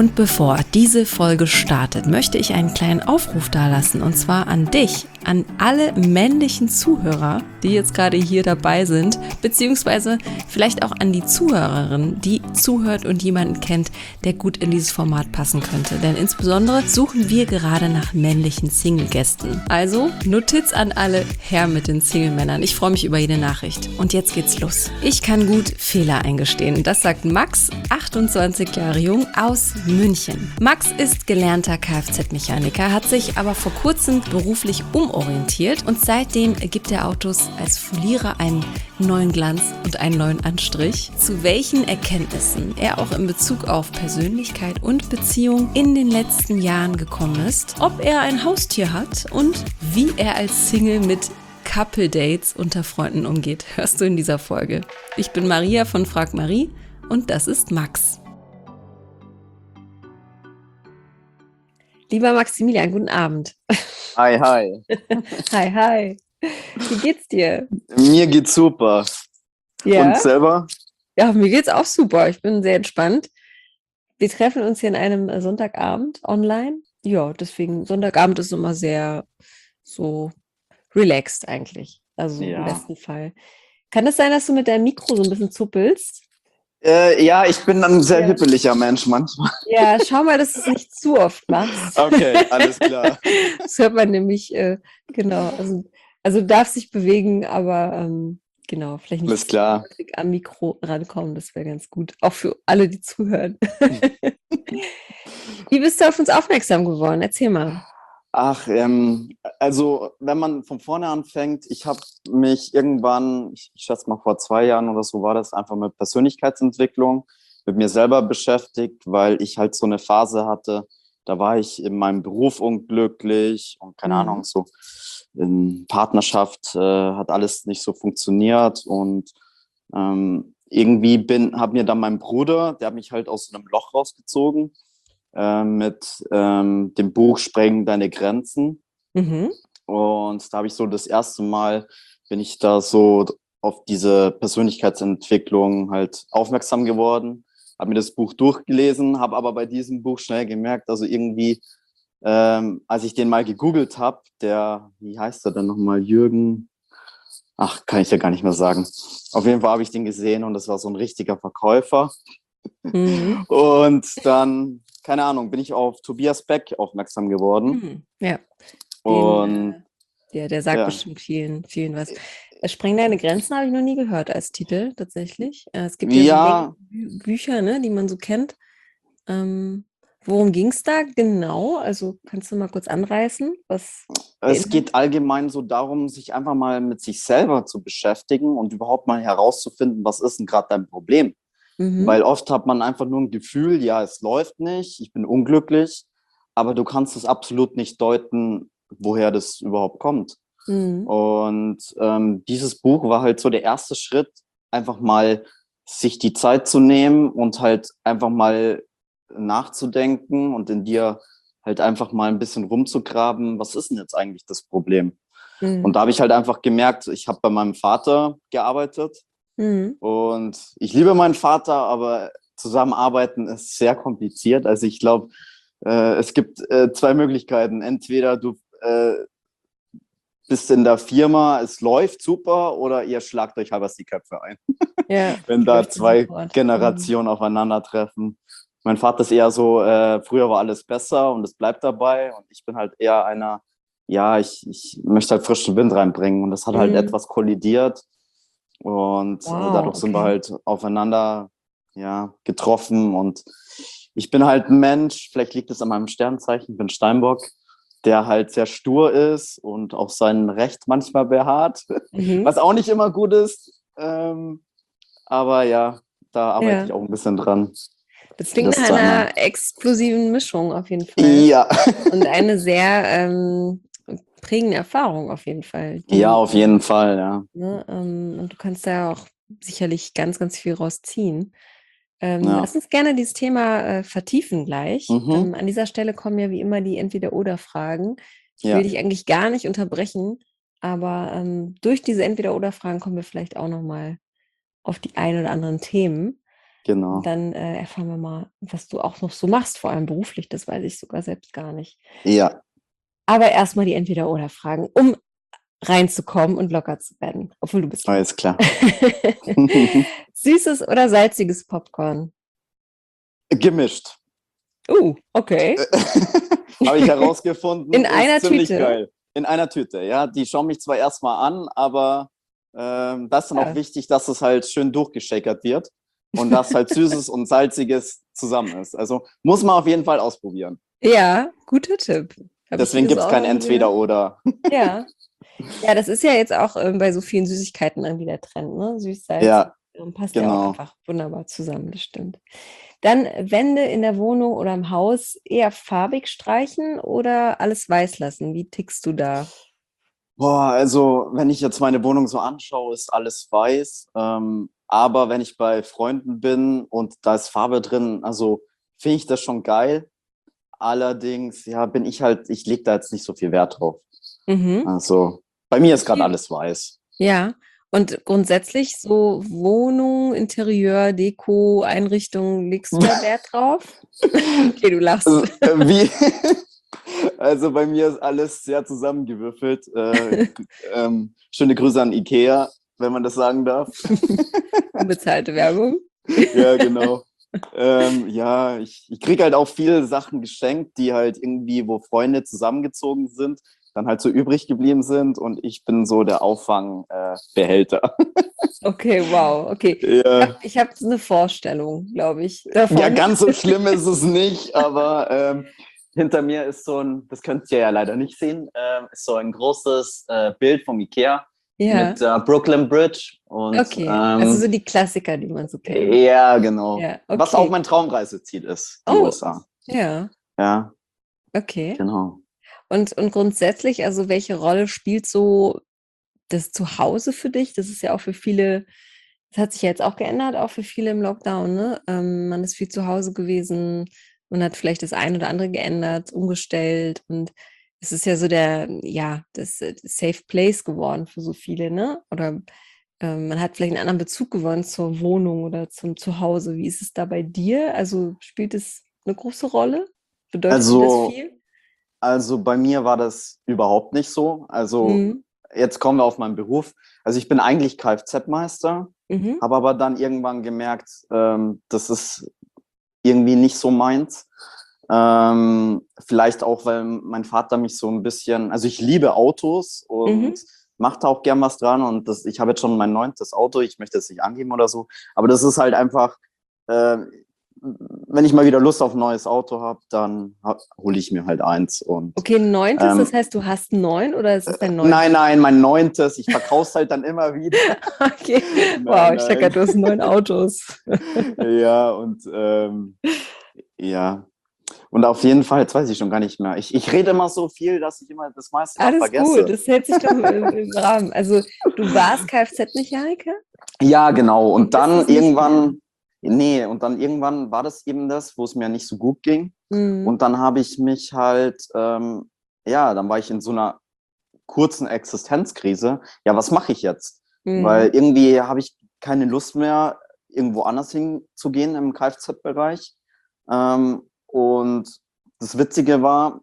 Und bevor diese Folge startet, möchte ich einen kleinen Aufruf dalassen, und zwar an dich, an alle männlichen Zuhörer, die jetzt gerade hier dabei sind, beziehungsweise vielleicht auch an die Zuhörerin, die zuhört und jemanden kennt, der gut in dieses Format passen könnte. Denn insbesondere suchen wir gerade nach männlichen Single-Gästen. Also Notiz an alle her mit den Single-Männern. Ich freue mich über jede Nachricht. Und jetzt geht's los. Ich kann gut Fehler eingestehen. Das sagt Max, 28 Jahre jung, aus München. Max ist gelernter Kfz-Mechaniker, hat sich aber vor kurzem beruflich umorientiert und seitdem gibt er Autos als Folierer einen neuen Glanz und einen neuen Anstrich. Zu welchen Erkenntnissen er auch in Bezug auf Persönlichkeit und Beziehung in den letzten Jahren gekommen ist, ob er ein Haustier hat und wie er als Single mit Couple-Dates unter Freunden umgeht, hörst du in dieser Folge. Ich bin Maria von Frag Marie und das ist Max. Lieber Maximilian, guten Abend. Hi, hi. Hi, hi. Wie geht's dir? Mir geht's super. Ja? Und selber? Ja, mir geht's auch super. Ich bin sehr entspannt. Wir treffen uns hier an einem Sonntagabend online. Ja, deswegen, Sonntagabend ist immer sehr so relaxed eigentlich. Also im besten Fall. Kann es sein, dass du mit deinem Mikro so ein bisschen zuppelst? Ja, ich bin ein sehr hippeliger Mensch manchmal. Ja, schau mal, dass du es nicht zu oft machst. Okay, alles klar. Das hört man nämlich, genau. Also du darfst dich bewegen, aber genau, vielleicht nicht Alles klar. häufig am Mikro rankommen. Das wäre ganz gut. Auch für alle, die zuhören. Wie bist du auf uns aufmerksam geworden? Erzähl mal. Ach, also wenn man von vorne anfängt, ich habe mich irgendwann, ich schätze mal vor 2 Jahren oder so war das, einfach mit Persönlichkeitsentwicklung, mit mir selber beschäftigt, weil ich halt so eine Phase hatte, da war ich in meinem Beruf unglücklich und keine Ahnung, so in Partnerschaft hat alles nicht so funktioniert und irgendwie hat mir dann mein Bruder, der hat mich halt aus so einem Loch rausgezogen, mit dem Buch Sprengen deine Grenzen. Mhm. Und da habe ich so das erste Mal, bin ich da so auf diese Persönlichkeitsentwicklung halt aufmerksam geworden, habe mir das Buch durchgelesen, habe aber bei diesem Buch schnell gemerkt, also irgendwie, als ich den mal gegoogelt habe, wie heißt er denn nochmal, Jürgen, ach, kann ich ja gar nicht mehr sagen. Auf jeden Fall habe ich den gesehen und das war so ein richtiger Verkäufer. Mhm. Und dann, keine Ahnung, bin ich auf Tobias Beck aufmerksam geworden. Ja, Und der sagt bestimmt vielen, vielen was. Spreng deine Grenzen habe ich noch nie gehört als Titel tatsächlich. Es gibt ja so Bücher, ne, die man so kennt. Worum ging es da genau? Also kannst du mal kurz anreißen? Es geht allgemein so darum, sich einfach mal mit sich selber zu beschäftigen und überhaupt mal herauszufinden, was ist denn gerade dein Problem? Weil oft hat man einfach nur ein Gefühl, ja, es läuft nicht, ich bin unglücklich, aber du kannst es absolut nicht deuten, woher das überhaupt kommt. Und dieses Buch war halt so der erste Schritt, einfach mal sich die Zeit zu nehmen und halt einfach mal nachzudenken und in dir halt einfach mal ein bisschen rumzugraben, was ist denn jetzt eigentlich das Problem? Und da habe ich halt einfach gemerkt, ich habe bei meinem Vater gearbeitet. Und ich liebe meinen Vater, aber zusammenarbeiten ist sehr kompliziert. Also ich glaube, es gibt 2 Möglichkeiten. Entweder du bist in der Firma, es läuft super, oder ihr schlagt euch halbers die Köpfe ein. Ja, wenn da 2 Generationen aufeinandertreffen. Mein Vater ist eher so, früher war alles besser und es bleibt dabei. Und ich bin halt eher einer, ja, ich möchte halt frischen Wind reinbringen. Und das hat halt etwas kollidiert. Und dadurch sind wir halt aufeinander getroffen. Und ich bin halt ein Mensch, vielleicht liegt es an meinem Sternzeichen, ich bin Steinbock, der halt sehr stur ist und auf sein Recht manchmal beharrt, was auch nicht immer gut ist. Aber ja, da arbeite ich auch ein bisschen dran. Das klingt nach einer explosiven Mischung auf jeden Fall. Ja. Und eine sehr prägende Erfahrung auf jeden Fall. Ja, auf jeden Fall, ja. Ne, und du kannst da auch sicherlich ganz, ganz viel rausziehen. Lass uns gerne dieses Thema vertiefen gleich. An dieser Stelle kommen ja wie immer die Entweder-Oder-Fragen. Ich will dich eigentlich gar nicht unterbrechen, aber durch diese Entweder-Oder-Fragen kommen wir vielleicht auch nochmal auf die ein oder anderen Themen. Genau. Und dann erfahren wir mal, was du auch noch so machst, vor allem beruflich. Das weiß ich sogar selbst gar nicht. Ja, Aber erstmal die Entweder-Oder-Fragen, um reinzukommen und locker zu werden. Obwohl du bist locker. alles klar. Süßes oder salziges Popcorn? Gemischt. Okay. Habe ich herausgefunden, In ist einer ziemlich Tüte? geil. In einer Tüte, ja. Die schauen mich zwar erstmal an, aber das ist dann auch Ja. wichtig, dass es halt schön durchgeschäkert wird und dass halt Süßes und Salziges zusammen ist. Also muss man auf jeden Fall ausprobieren. Ja, guter Tipp. Habe ich Deswegen hier gibt so es auch kein noch nie gehört. Entweder-Oder. Ja. Ja, das ist ja jetzt auch bei so vielen Süßigkeiten irgendwie der Trend, ne? Süß-salzig. Ja, Passt ja auch genau. einfach wunderbar zusammen, das stimmt. Dann Wände in der Wohnung oder im Haus eher farbig streichen oder alles weiß lassen? Wie tickst du da? Boah, also wenn ich jetzt meine Wohnung so anschaue, ist alles weiß. Aber wenn ich bei Freunden bin und da ist Farbe drin, also finde ich das schon geil. Allerdings, ja, ich lege da jetzt nicht so viel Wert drauf. Mhm. Also bei mir ist gerade Okay. alles weiß. Ja. Und grundsätzlich so Wohnung, Interieur, Deko, Einrichtung, legst du da Wert drauf? Okay, du lachst. Also, also bei mir ist alles sehr zusammengewürfelt. Schöne Grüße an Ikea, wenn man das sagen darf. Unbezahlte Werbung. Ja, genau. Ja, ich kriege halt auch viele Sachen geschenkt, die halt irgendwie, wo Freunde zusammengezogen sind, dann halt so übrig geblieben sind und ich bin so der Auffangbehälter. Okay, wow. Okay. Ja. Ich hab eine Vorstellung, glaube ich, Ja, davon. ganz so schlimm ist es nicht, aber hinter mir ist so ein, das könnt ihr ja leider nicht sehen, ist so ein großes Bild vom Ikea Ja, mit Brooklyn Bridge und okay. Also so die Klassiker, die man so kennt. ja, genau. Ja, Was auch okay. mein Traumreiseziel ist, die Oh, USA. ja, Ja, okay. genau. Und grundsätzlich, also welche Rolle spielt so das Zuhause für dich? Das ist ja auch für viele, das hat sich ja jetzt auch geändert, auch für viele im Lockdown, ne? Man ist viel zu Hause gewesen und hat vielleicht das ein oder andere geändert, umgestellt und es ist ja so das Safe Place geworden für so viele, ne? Oder man hat vielleicht einen anderen Bezug gewonnen zur Wohnung oder zum Zuhause. Wie ist es da bei dir? Also spielt es eine große Rolle? Bedeutet dir das Also, viel? also bei mir war das überhaupt nicht so. Also Mhm. jetzt kommen wir auf meinen Beruf. Also ich bin eigentlich Kfz-Meister, Mhm. habe aber dann irgendwann gemerkt, das ist irgendwie nicht so meins. Vielleicht auch, weil mein Vater mich so ein bisschen, also ich liebe Autos und Mhm. mache da auch gern was dran und ich habe jetzt schon mein 9. Auto, ich möchte es nicht angeben oder so, aber das ist halt einfach, äh, wenn ich mal wieder Lust auf ein neues Auto habe, dann hole ich mir halt eins und Okay, 9., das ähm, heißt, du hast 9 oder ist es dein nein, 9.? nein, mein 9. Ich verkaufe es halt dann immer wieder. Okay, wow, Nein, ich denke, nein. du hast 9 Autos. Ja, und ja. Und auf jeden Fall, jetzt weiß ich schon gar nicht mehr. Ich rede immer so viel, dass ich immer das meiste dann Alles gut, vergesse. das hält sich doch im Rahmen. Also, du warst Kfz-Mechaniker Ja, genau. und Und bist dann es nicht mehr. irgendwann, nee, und dann irgendwann war das eben das, wo es mir nicht so gut ging. Mhm. Und dann habe ich mich halt, ja, dann war ich in so einer kurzen Existenzkrise. Ja, was mache ich jetzt? Weil Mhm. irgendwie habe ich keine Lust mehr, irgendwo anders hinzugehen im Kfz-Bereich. Und das Witzige war,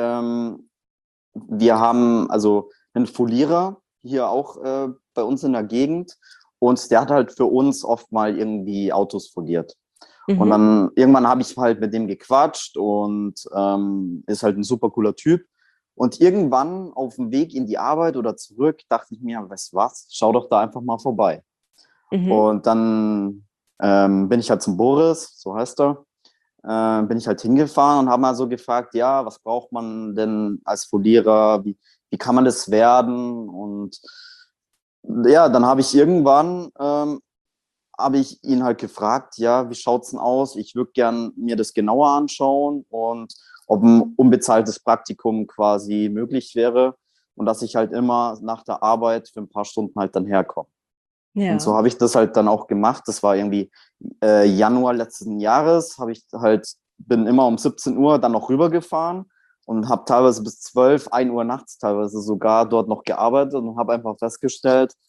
wir haben also einen Folierer hier auch bei uns in der Gegend und der hat halt für uns oft mal irgendwie Autos foliert. Und Mhm. dann irgendwann habe ich halt mit dem gequatscht und ist halt ein super cooler Typ. Und irgendwann auf dem Weg in die Arbeit oder zurück dachte ich mir, weißt du was, schau doch da einfach mal vorbei. Mhm. Und dann bin ich halt zum Boris, so heißt er, bin ich halt hingefahren und habe mal so gefragt, ja, was braucht man denn als Folierer, wie kann man das werden? Und ja, dann habe ich irgendwann habe ich ihn halt gefragt, ja, wie schaut's denn aus? Ich würde gern mir das genauer anschauen und ob ein unbezahltes Praktikum quasi möglich wäre und dass ich halt immer nach der Arbeit für ein paar Stunden halt dann herkomme. Und so Ja. habe ich das halt dann auch gemacht. Das war irgendwie Januar letzten Jahres, bin immer um 17 Uhr dann noch rübergefahren und habe teilweise bis 12, 1 Uhr nachts teilweise sogar dort noch gearbeitet und habe einfach festgestellt,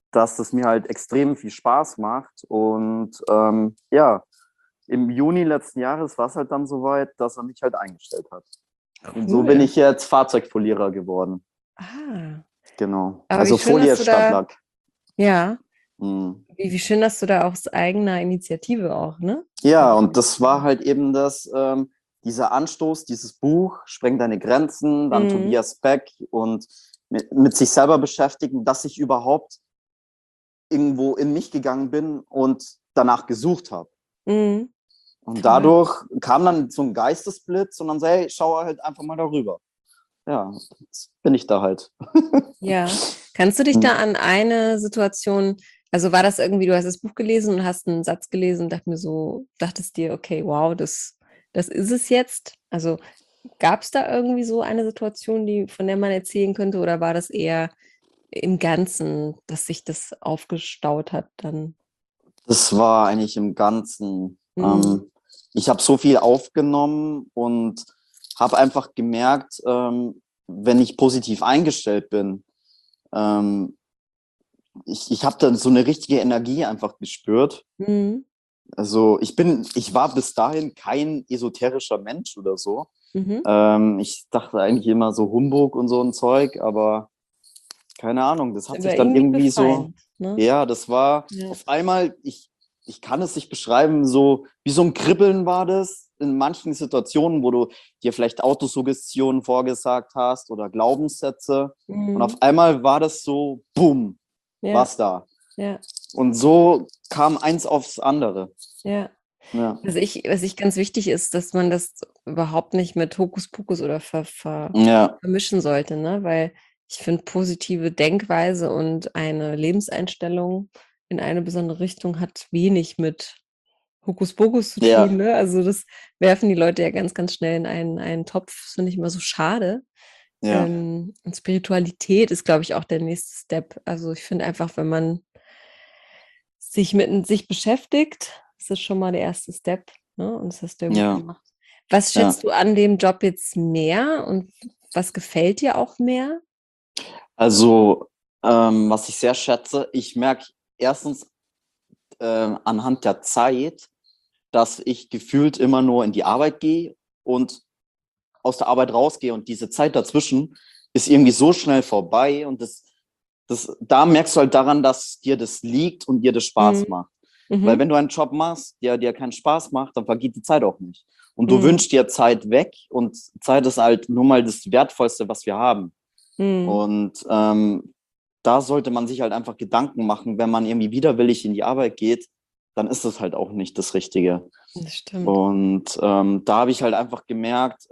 dass es mir halt extrem viel Spaß macht. Und ja, im Juni letzten Jahres war es halt dann soweit, dass er mich halt eingestellt hat. Und so bin Cool. ich jetzt Fahrzeugfolierer geworden. Ah, Genau. aber wie Also schön, Folie dass ist du da, Stadtlack. ja, Mhm. wie schön, dass du da aus eigener Initiative auch, ne? Ja, und das war halt eben dieser Anstoß, dieses Buch, Spreng deine Grenzen, dann Mhm. Tobias Beck und mit sich selber beschäftigen, dass ich überhaupt irgendwo in mich gegangen bin und danach gesucht habe. Mhm. Und Toll. dadurch kam dann so ein Geistesblitz und dann sei, hey, schau halt einfach mal darüber. Ja, jetzt bin ich da halt. Ja. Kannst du dich Hm. da an eine Situation, also war das irgendwie, du hast das Buch gelesen und hast einen Satz gelesen und dachtest dir, okay, wow, das ist es jetzt? Also gab es da irgendwie so eine Situation, von der man erzählen könnte, oder war das eher im Ganzen, dass sich das aufgestaut hat dann? Das war eigentlich im Ganzen. Mhm. Ich habe so viel aufgenommen und habe einfach gemerkt, wenn ich positiv eingestellt bin, ähm, ich habe dann so eine richtige Energie einfach gespürt. Mhm. Also ich war bis dahin kein esoterischer Mensch oder so. Mhm. Ich dachte eigentlich immer so Humbug und so ein Zeug, aber keine Ahnung, das hat Aber sich dann irgendwie irgendwie so, befreiend, ne? ja, das war Ja. auf einmal, ich kann es nicht beschreiben, so wie so ein Kribbeln war das in manchen Situationen, wo du dir vielleicht Autosuggestionen vorgesagt hast oder Glaubenssätze. Und Mhm. auf einmal war das so, boom, Ja, was da. ja, Und so kam eins aufs andere. ja. Ja, Was ich ganz wichtig ist, dass man das überhaupt nicht mit Hokuspokus oder ja, vermischen sollte, ne? Weil ich finde, positive Denkweise und eine Lebenseinstellung in eine besondere Richtung hat wenig mit Hokuspokus zu tun, ja, ne? Also das werfen die Leute ja ganz, ganz schnell in einen Topf. Das finde ich immer so schade. ja, Und Spiritualität ist, glaube ich, auch der nächste Step. Also ich finde einfach, wenn man sich mit sich beschäftigt, ist das schon mal der erste Step, ne? Und das hast du ja gut ja, gemacht. Was ja. schätzt du an dem Job jetzt mehr und was gefällt dir auch mehr? Also, was ich sehr schätze, ich merke erstens anhand der Zeit, dass ich gefühlt immer nur in die Arbeit gehe und aus der Arbeit rausgehe und diese Zeit dazwischen ist irgendwie so schnell vorbei und da merkst du halt daran, dass dir das liegt und dir das Spaß Mhm. macht. Weil Mhm. wenn du einen Job machst, der dir keinen Spaß macht, dann vergeht die Zeit auch nicht. Und du Mhm. wünschst dir Zeit weg und Zeit ist halt nun mal das Wertvollste, was wir haben. Mhm. Und da sollte man sich halt einfach Gedanken machen, wenn man irgendwie widerwillig in die Arbeit geht, dann ist das halt auch nicht das Richtige. Das stimmt. Und da habe ich halt einfach gemerkt,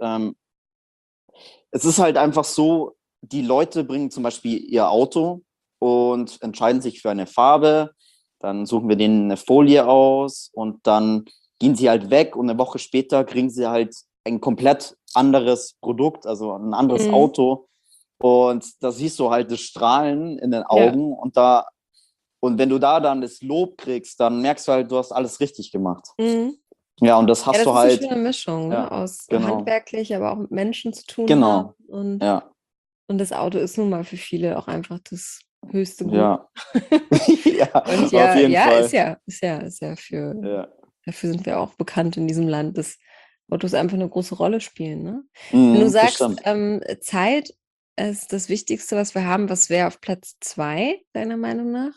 es ist halt einfach so, die Leute bringen zum Beispiel ihr Auto und entscheiden sich für eine Farbe, dann suchen wir denen eine Folie aus und dann gehen sie halt weg und eine Woche später kriegen sie halt ein komplett anderes Produkt, also ein anderes Mhm. Auto. Und da siehst du halt das Strahlen in den Ja. Augen und wenn du da dann das Lob kriegst, dann merkst du halt, du hast alles richtig gemacht. Mhm. Ja, und das Ja, hast das du ist eine halt, schöne Mischung, ne? ja, Aus genau, handwerklich, aber auch mit Menschen zu tun haben. genau, Und, ja, und das Auto ist nun mal für viele auch einfach das höchste Gut. ja, ja, Und auf ja, jeden ja, Fall, ist ja ja, dafür sind wir auch bekannt in diesem Land, dass Autos einfach eine große Rolle spielen, ne? Wenn du das sagst, stimmt. Zeit ist das Wichtigste, was wir haben, was wäre auf Platz 2 deiner Meinung nach?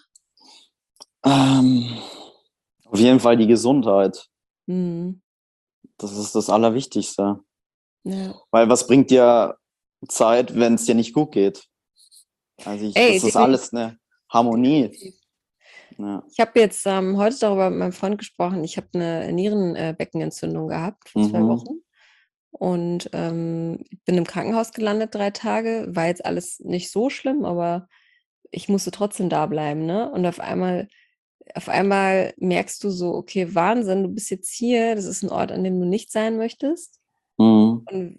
Ähm, auf jeden Fall die Gesundheit. Mhm. Das ist das Allerwichtigste. Ja. Weil was bringt dir Zeit, wenn es dir nicht gut geht? Ey, das ist alles definitiv, eine Harmonie. definitiv. Ja. Ich habe jetzt heute darüber mit meinem Freund gesprochen. Ich habe eine Nierenbeckenentzündung gehabt vor 2 Mhm. Wochen und bin im Krankenhaus gelandet 3 Tage. War jetzt alles nicht so schlimm, aber ich musste trotzdem da bleiben, ne? Und auf einmal merkst du so, okay, Wahnsinn, du bist jetzt hier, das ist ein Ort, an dem du nicht sein möchtest. Mhm. Und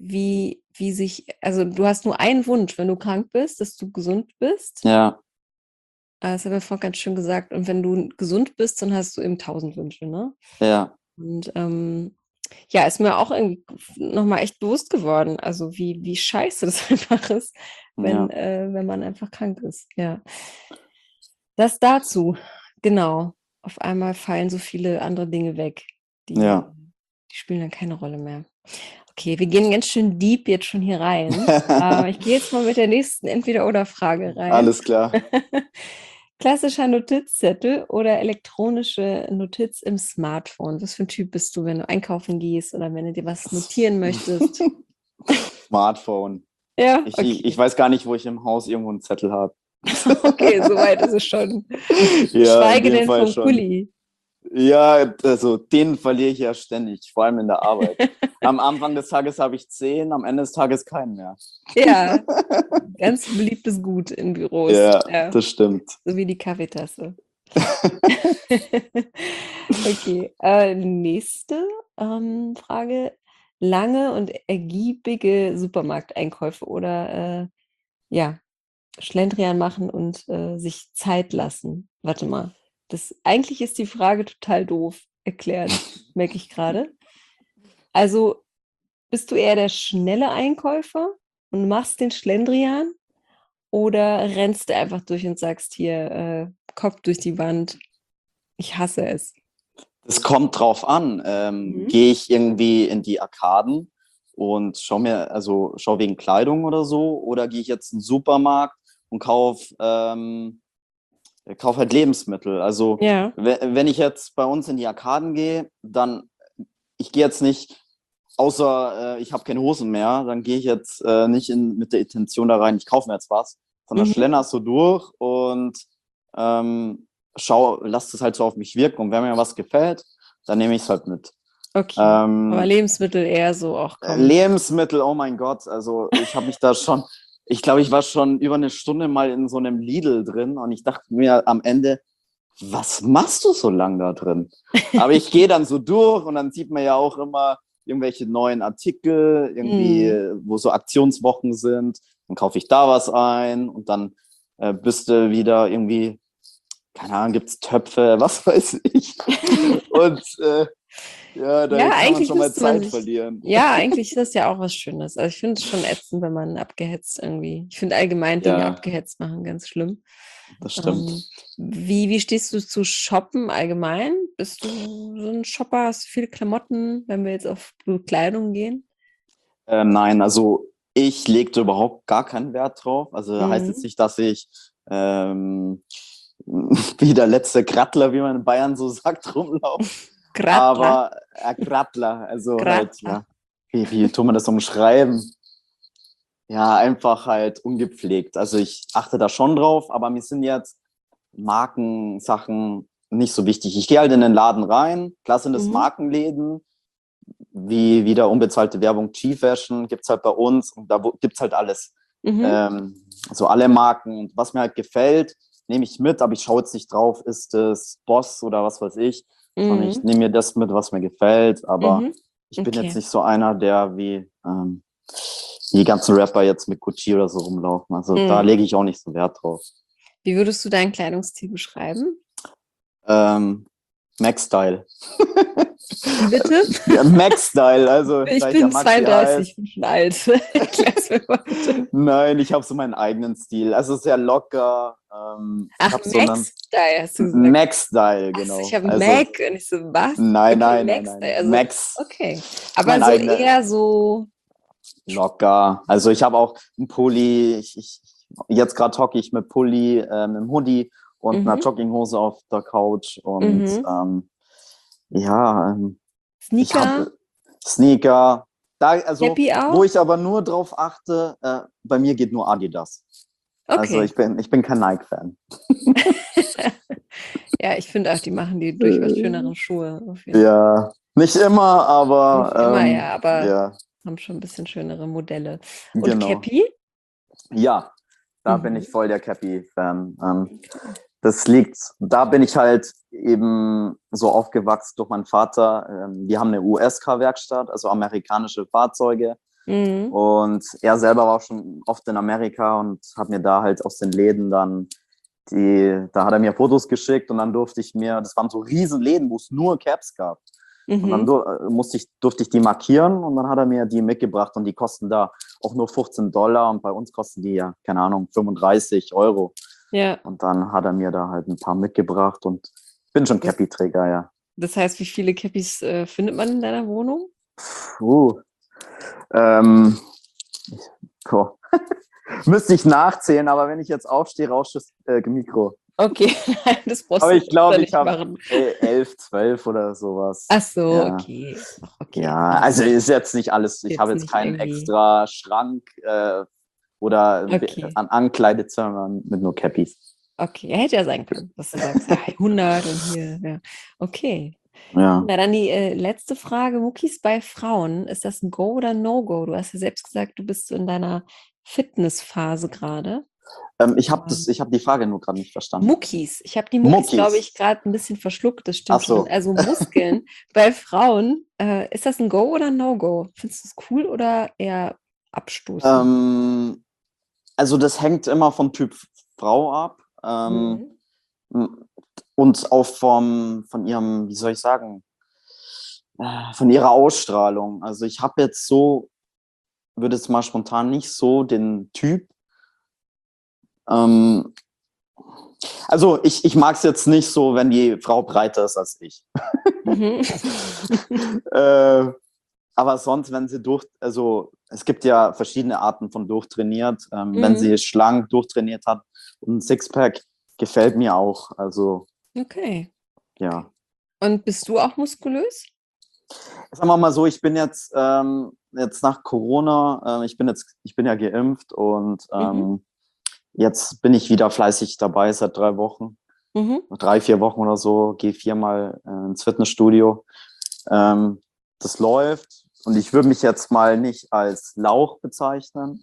also du hast nur einen Wunsch, wenn du krank bist, dass du gesund bist. Ja, Das hat mir vorhin ganz schön gesagt. Und wenn du gesund bist, dann hast du eben 1000 Wünsche, ne? ja, Und ja, ist mir auch irgendwie nochmal echt bewusst geworden, also wie scheiße das einfach ist, ja. wenn man einfach krank ist. Ja. Das dazu, genau. Auf einmal fallen so viele andere Dinge weg, die spielen dann keine Rolle mehr. Okay, wir gehen ganz schön deep jetzt schon hier rein. Ich gehe jetzt mal mit der nächsten Entweder-oder-Frage rein. Alles klar. Klassischer Notizzettel oder elektronische Notiz im Smartphone? Was für ein Typ bist du, wenn du einkaufen gehst oder wenn du dir was notieren möchtest? Smartphone. Ja, okay. Ich weiß gar nicht, wo ich im Haus irgendwo einen Zettel habe. Okay, soweit ist es schon. Ja, Schweige denn vom Kuli. Ja, also den verliere ich ja ständig, vor allem in der Arbeit. Am Anfang des Tages habe ich 10, am Ende des Tages keinen mehr. Ja, ganz beliebtes Gut in Büros. Ja, das stimmt. So wie die Kaffeetasse. Okay, nächste Frage. Lange und ergiebige Supermarkteinkäufe oder Schlendrian machen und sich Zeit lassen. Warte mal. Eigentlich ist die Frage total doof erklärt, merke ich gerade. Also bist du eher der schnelle Einkäufer und machst den Schlendrian oder rennst du einfach durch und sagst hier, Kopf durch die Wand, ich hasse es? Es kommt drauf an. Gehe ich irgendwie in die Arkaden und schau wegen Kleidung oder oder gehe ich jetzt in den Supermarkt und kaufe halt Lebensmittel. Also wenn ich jetzt bei uns in die Arkaden gehe, ich gehe jetzt nicht, außer ich habe keine Hosen mehr, dann gehe ich jetzt nicht mit der Intention da rein, ich kaufe mir jetzt was, sondern schlenderst so durch und lass es halt so auf mich wirken und wenn mir was gefällt, dann nehme ich es halt mit. Okay, aber Lebensmittel eher so auch kommen. Lebensmittel, oh mein Gott, also ich habe mich da schon, ich glaube, ich war schon über eine Stunde mal in so einem Lidl drin und ich dachte mir am Ende, was machst du so lange da drin? Aber ich gehe dann so durch und dann sieht man ja auch immer irgendwelche neuen Artikel, irgendwie, wo so Aktionswochen sind, dann kaufe ich da was ein und dann bist du wieder irgendwie, keine Ahnung, gibt es Töpfe, was weiß ich. Und da kann man schon mal Zeit verlieren. Ja, eigentlich ist das ja auch was Schönes. Also ich finde es schon ätzend, wenn man abgehetzt irgendwie. Ich finde allgemein Dinge abgehetzt machen ganz schlimm. Das stimmt. Wie stehst du zu Shoppen allgemein? Bist du so ein Shopper? Hast du viele Klamotten, wenn wir jetzt auf Kleidung gehen? Nein, also ich legte überhaupt gar keinen Wert drauf. Also heißt jetzt nicht, dass ich wie der letzte Krattler, wie man in Bayern so sagt, rumlaufe. Aber Krattler, also halt, ja. Wie tun wir das umschreiben? Ja, einfach halt ungepflegt. Also ich achte da schon drauf, aber mir sind jetzt Markensachen nicht so wichtig. Ich gehe halt in den Laden rein, klar sind es Markenläden, wie wieder unbezahlte Werbung, G-Fashion gibt es halt bei uns und da gibt es halt alles. So alle Marken und was mir halt gefällt, nehme ich mit, aber ich schaue jetzt nicht drauf, ist es Boss oder was weiß ich, sondern ich nehme mir das mit, was mir gefällt, aber ich bin jetzt nicht so einer, der wie die ganzen Rapper jetzt mit Gucci oder so rumlaufen. Also da lege ich auch nicht so Wert drauf. Wie würdest du deinen Kleidungsstil beschreiben? Mac-Style. Bitte? Ja, Mac-Style, also ich bin 32, ich bin schon alt. Nein, ich habe so meinen eigenen Stil. Also sehr locker. Mac-Style hast du gesagt? Mac-Style, genau. Also ich habe Mac und ich so, was? Nein. Also, Max. Okay, aber so eher so locker. Also ich habe auch einen Pulli. Jetzt gerade hocke ich mit Pulli, einem Hoodie und einer Jogginghose auf der Couch und Sneaker. Wo ich aber nur drauf achte, bei mir geht nur Adidas. Okay. Also ich bin kein Nike-Fan. Ja, ich finde auch, die machen die durchaus schöneren Schuhe. Ja, nicht immer, aber nicht immer, aber haben schon ein bisschen schönere Modelle. Und Cappy? Ja, da bin ich voll der Cappy-Fan. Da bin ich halt eben so aufgewachsen durch meinen Vater. Die haben eine USK-Werkstatt, also amerikanische Fahrzeuge. Und er selber war schon oft in Amerika und hat mir da halt aus den Läden dann da hat er mir Fotos geschickt und dann durfte ich das waren so riesen Läden, wo es nur Caps gab. Und dann durfte ich die markieren und dann hat er mir die mitgebracht und die kosten da auch nur $15 und bei uns kosten die ja, keine Ahnung, 35 € Ja. Und dann hat er mir da halt ein paar mitgebracht und ich bin schon Cappy-Träger, ja. Das heißt, wie viele Cappies findet man in deiner Wohnung? Ähm, boah. Müsste ich nachzählen, aber wenn ich jetzt aufstehe, rauscht das Mikro. Okay, das brauchst Aber du ich glaube, ich nicht habe machen. 11, 12 oder sowas. Ach so, Ja. okay. Ist noch okay. Ja, also ist jetzt nicht alles. Ich habe jetzt nicht keinen irgendwie. extra Schrank oder Okay. an Ankleidezimmern mit nur Cappies. Okay, hätte ja sein können, dass du sagst, 100 und hier, ja. Okay. Ja. Na, dann die letzte Frage. Muckis bei Frauen, ist das ein Go oder No-Go? Du hast ja selbst gesagt, du bist so in deiner Fitnessphase gerade. Ich habe die Frage nur gerade nicht verstanden. Muckis. Ich habe die Muckis, glaube ich, Muckis. gerade ein bisschen verschluckt, das stimmt Ach so. schon. Also Muskeln bei Frauen, ist das ein Go oder ein No-Go? Findest du es cool oder eher abstoßend? Also das hängt immer vom Typ Frau ab. Mhm. Und auch von ihrem, wie soll ich sagen, von ihrer Ausstrahlung. Also ich habe jetzt so, würde jetzt mal spontan nicht so den Typ. Also ich mag es jetzt nicht so, wenn die Frau breiter ist als ich. Mhm. Aber sonst, wenn sie also es gibt ja verschiedene Arten von durchtrainiert. Wenn sie schlank durchtrainiert hat und ein Sixpack gefällt mir auch. Also Okay. ja. Und bist du auch muskulös? Sagen wir mal so, ich bin jetzt nach Corona, ich bin ja geimpft und jetzt bin ich wieder fleißig dabei seit 3 Wochen. 3, 4 Wochen oder so, gehe 4-mal ins Fitnessstudio. Das läuft und ich würde mich jetzt mal nicht als Lauch bezeichnen.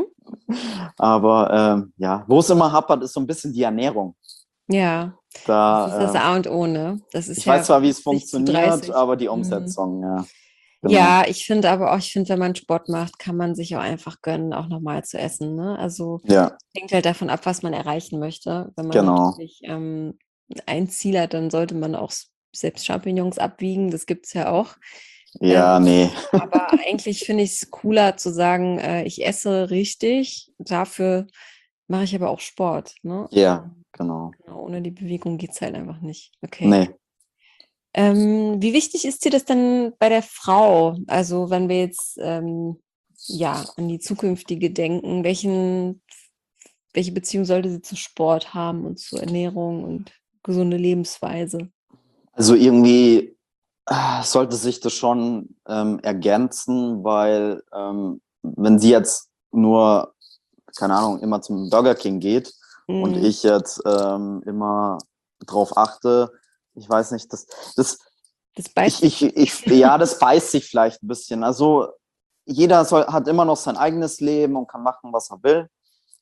Aber ja, wo es immer hapert, ist so ein bisschen die Ernährung. Ja, das ist das A und O, ne? Das ist Ich ja weiß zwar, wie es 50 zu funktioniert, 30. aber die Umsetzung, ja. Genau. Ja, ich finde aber auch, wenn man Sport macht, kann man sich auch einfach gönnen, auch nochmal zu essen, ne? Also Ja, hängt halt davon ab, was man erreichen möchte. Wenn man genau. natürlich ein Ziel hat, dann sollte man auch selbst Champignons abwiegen. Das gibt es ja auch. Ja, nee. Aber eigentlich finde ich es cooler zu sagen, ich esse richtig, dafür mache ich aber auch Sport, ne? Ja, genau. Genau, ohne die Bewegung geht es halt einfach nicht. Okay. Nee. Wie wichtig ist dir das denn bei der Frau? Also wenn wir jetzt ja an die zukünftige denken, welche Beziehung sollte sie zu Sport haben und zur Ernährung und gesunde Lebensweise? Also irgendwie sollte sich das schon ergänzen, weil wenn sie jetzt nur, keine Ahnung, immer zum Burger King geht und ich jetzt immer drauf achte, ich weiß nicht, Das beißt sich. ja, das beißt sich vielleicht ein bisschen. Also jeder hat immer noch sein eigenes Leben und kann machen, was er will.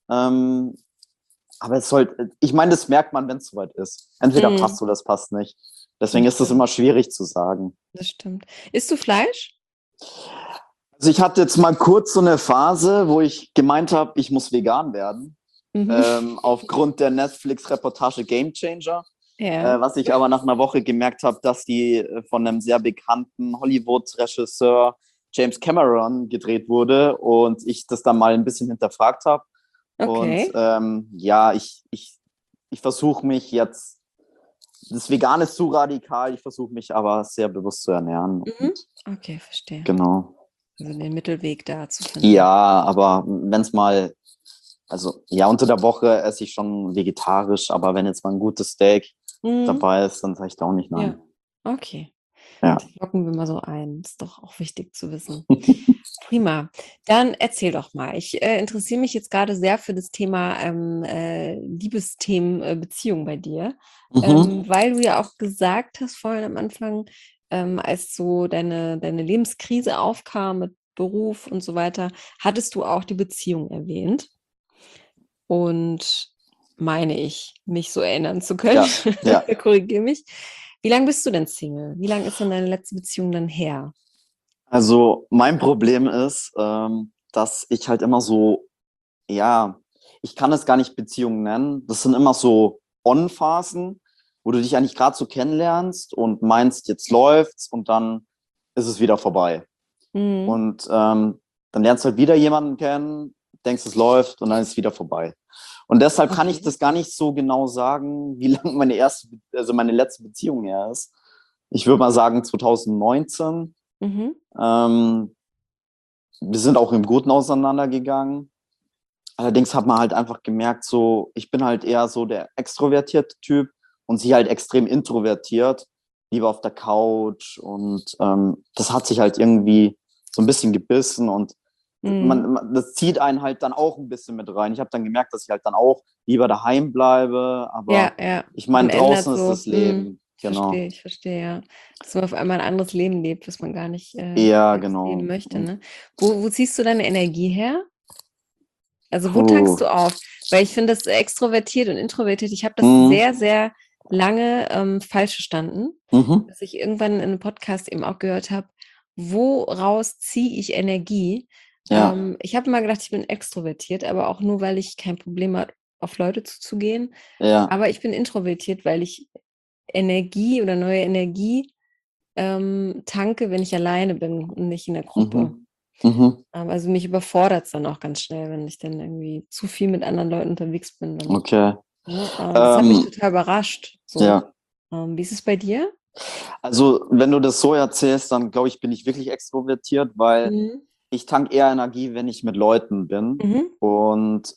Aber ich meine, das merkt man, wenn es soweit ist. Entweder passt oder das passt nicht. Deswegen ist es immer schwierig zu sagen. Das stimmt. Isst du Fleisch? Also ich hatte jetzt mal kurz so eine Phase, wo ich gemeint habe, ich muss vegan werden. Aufgrund der Netflix-Reportage Game Changer. Ja. Was ich aber nach einer Woche gemerkt habe, dass die von einem sehr bekannten Hollywood-Regisseur James Cameron gedreht wurde und ich das dann mal ein bisschen hinterfragt habe. Okay. Und ja, ich versuche mich jetzt, das Vegan ist zu radikal, ich versuche mich aber sehr bewusst zu ernähren. Okay, verstehe. Genau. Also den Mittelweg da zu finden. Ja, aber wenn es mal, also ja, unter der Woche esse ich schon vegetarisch, aber wenn jetzt mal ein gutes Steak dabei ist, dann sage ich da auch nicht nein. Ja, okay. Ja. Das locken wir mal so ein. Ist doch auch wichtig zu wissen. Prima. Dann erzähl doch mal. Ich interessiere mich jetzt gerade sehr für das Thema Liebesthemen, Beziehung bei dir, weil du ja auch gesagt hast vorhin am Anfang, als so deine Lebenskrise aufkam mit Beruf und so weiter, hattest du auch die Beziehung erwähnt. Und meine ich, mich so erinnern zu können. Ja. Korrigiere mich. Wie lange bist du denn Single? Wie lange ist denn deine letzte Beziehung dann her? Also mein Problem ist, dass ich halt immer so, ja, ich kann es gar nicht Beziehungen nennen. Das sind immer so On-Phasen, wo du dich eigentlich gerade so kennenlernst und meinst, jetzt läuft's und dann ist es wieder vorbei. Und dann lernst du halt wieder jemanden kennen, denkst, es läuft und dann ist es wieder vorbei. Und deshalb kann ich das gar nicht so genau sagen, wie lange meine letzte Beziehung her ist. Ich würde mal sagen 2019. Wir sind auch im Guten auseinandergegangen. Allerdings hat man halt einfach gemerkt, so, ich bin halt eher so der extrovertierte Typ und sie halt extrem introvertiert, lieber auf der Couch. Und das hat sich halt irgendwie so ein bisschen gebissen und das zieht einen halt dann auch ein bisschen mit rein. Ich habe dann gemerkt, dass ich halt dann auch lieber daheim bleibe, aber ich meine, draußen ist das Leben. Genau. Ich verstehe, ja. Dass man auf einmal ein anderes Leben lebt, was man gar nicht Genau. leben möchte, ne? Wo ziehst du deine Energie her? Also wo Puh. tankst du auf? Weil ich finde das extrovertiert und introvertiert, ich habe das sehr, sehr lange falsch verstanden, dass ich irgendwann in einem Podcast eben auch gehört habe, woraus ziehe ich Energie? Ja. Ich habe immer gedacht, ich bin extrovertiert, aber auch nur, weil ich kein Problem habe, auf Leute zuzugehen. Ja. Aber ich bin introvertiert, weil ich Energie oder neue Energie tanke, wenn ich alleine bin und nicht in der Gruppe. Also mich überfordert es dann auch ganz schnell, wenn ich dann irgendwie zu viel mit anderen Leuten unterwegs bin. Dann, Okay. das hat mich total überrascht. So. Ja. Wie ist es bei dir? Also, wenn du das so erzählst, dann glaube ich, bin ich wirklich extrovertiert, weil ich tanke eher Energie, wenn ich mit Leuten bin. Und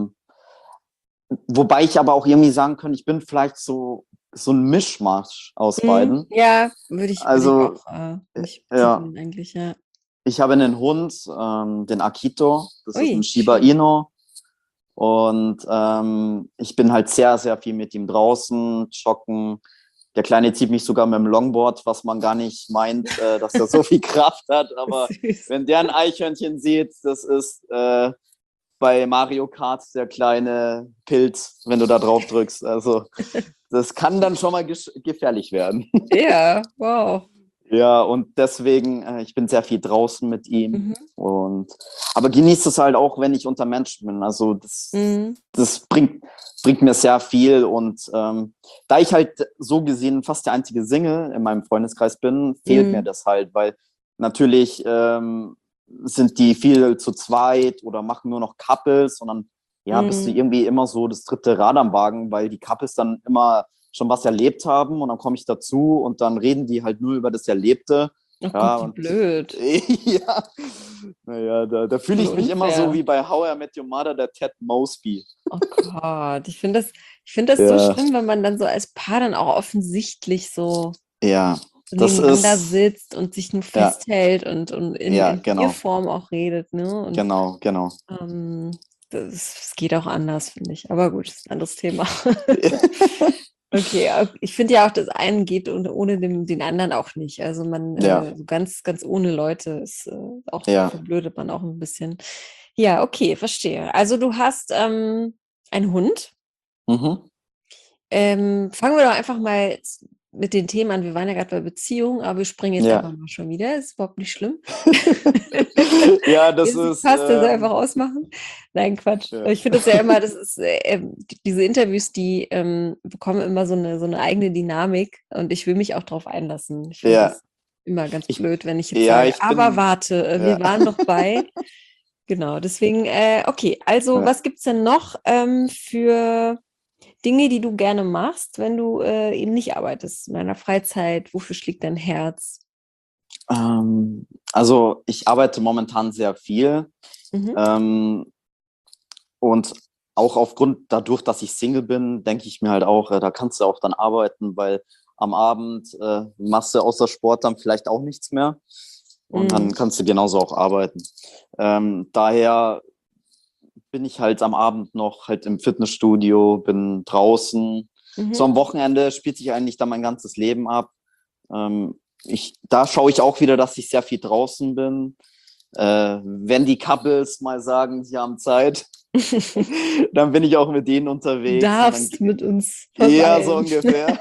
wobei ich aber auch irgendwie sagen könnte, ich bin vielleicht so ein Mischmasch aus beiden. Ja, würde ich Also, auch nicht ja. betiteln eigentlich, ja. Ich habe einen Hund, den Akito, das ist ein Shiba schön. Inu. Und ich bin halt sehr, sehr viel mit ihm draußen, joggen. Der Kleine zieht mich sogar mit dem Longboard, was man gar nicht meint, dass er so viel Kraft hat. Aber wenn der ein Eichhörnchen sieht, das ist bei Mario Kart der kleine Pilz, wenn du da drauf drückst. Also das kann dann schon mal gefährlich werden. Ja, wow. Ja, und deswegen, ich bin sehr viel draußen mit ihm. Aber genieße es halt auch, wenn ich unter Menschen bin. Also das bringt mir sehr viel. Und da ich halt so gesehen fast der einzige Single in meinem Freundeskreis bin, fehlt mir das halt, weil natürlich sind die viel zu zweit oder machen nur noch Couples und dann bist du irgendwie immer so das dritte Rad am Wagen, weil die Couples dann immer schon was erlebt haben und dann komme ich dazu und dann reden die halt nur über das Erlebte. Oh Gott, wie blöd. Ja, naja, da fühle ich mich immer so wie bei How I Met Your Mother, der Ted Mosby. Oh Gott, ich finde das so schlimm, wenn man dann so als Paar dann auch offensichtlich so nebeneinander sitzt und sich nur festhält und in Wir-Form auch redet. Ne? Und, genau. Das geht auch anders, finde ich. Aber gut, das ist ein anderes Thema. Okay, ich finde ja auch, das eine geht ohne den anderen auch nicht. Also man so ganz, ganz ohne Leute ist auch verblödet man auch ein bisschen. Ja, okay, verstehe. Also du hast einen Hund. Fangen wir doch einfach mal mit den Themen an. Wir waren ja gerade bei Beziehungen, aber wir springen jetzt einfach mal schon wieder. Ist überhaupt nicht schlimm. Ja, das ist... Passt, das einfach ausmachen? Nein, Quatsch. Ja. Ich finde das ja immer, das ist diese Interviews, die bekommen immer so eine eigene Dynamik und ich will mich auch drauf einlassen. Ich finde das immer ganz blöd, wenn ich jetzt sage, aber warte, wir waren doch bei... Genau, deswegen, okay, also was gibt es denn noch für Dinge, die du gerne machst, wenn du eben nicht arbeitest, in deiner Freizeit? Wofür schlägt dein Herz? Also ich arbeite momentan sehr viel und auch dadurch, dass ich Single bin, denke ich mir halt auch, da kannst du auch dann arbeiten, weil am Abend machst du außer Sport dann vielleicht auch nichts mehr und dann kannst du genauso auch arbeiten. Daher bin ich halt am Abend noch halt im Fitnessstudio, bin draußen. So am Wochenende spielt sich eigentlich dann mein ganzes Leben ab. Da schaue ich auch wieder, dass ich sehr viel draußen bin. Wenn die Couples mal sagen, sie haben Zeit, dann bin ich auch mit denen unterwegs. Du darfst mit uns verweilen. Ja, so ungefähr.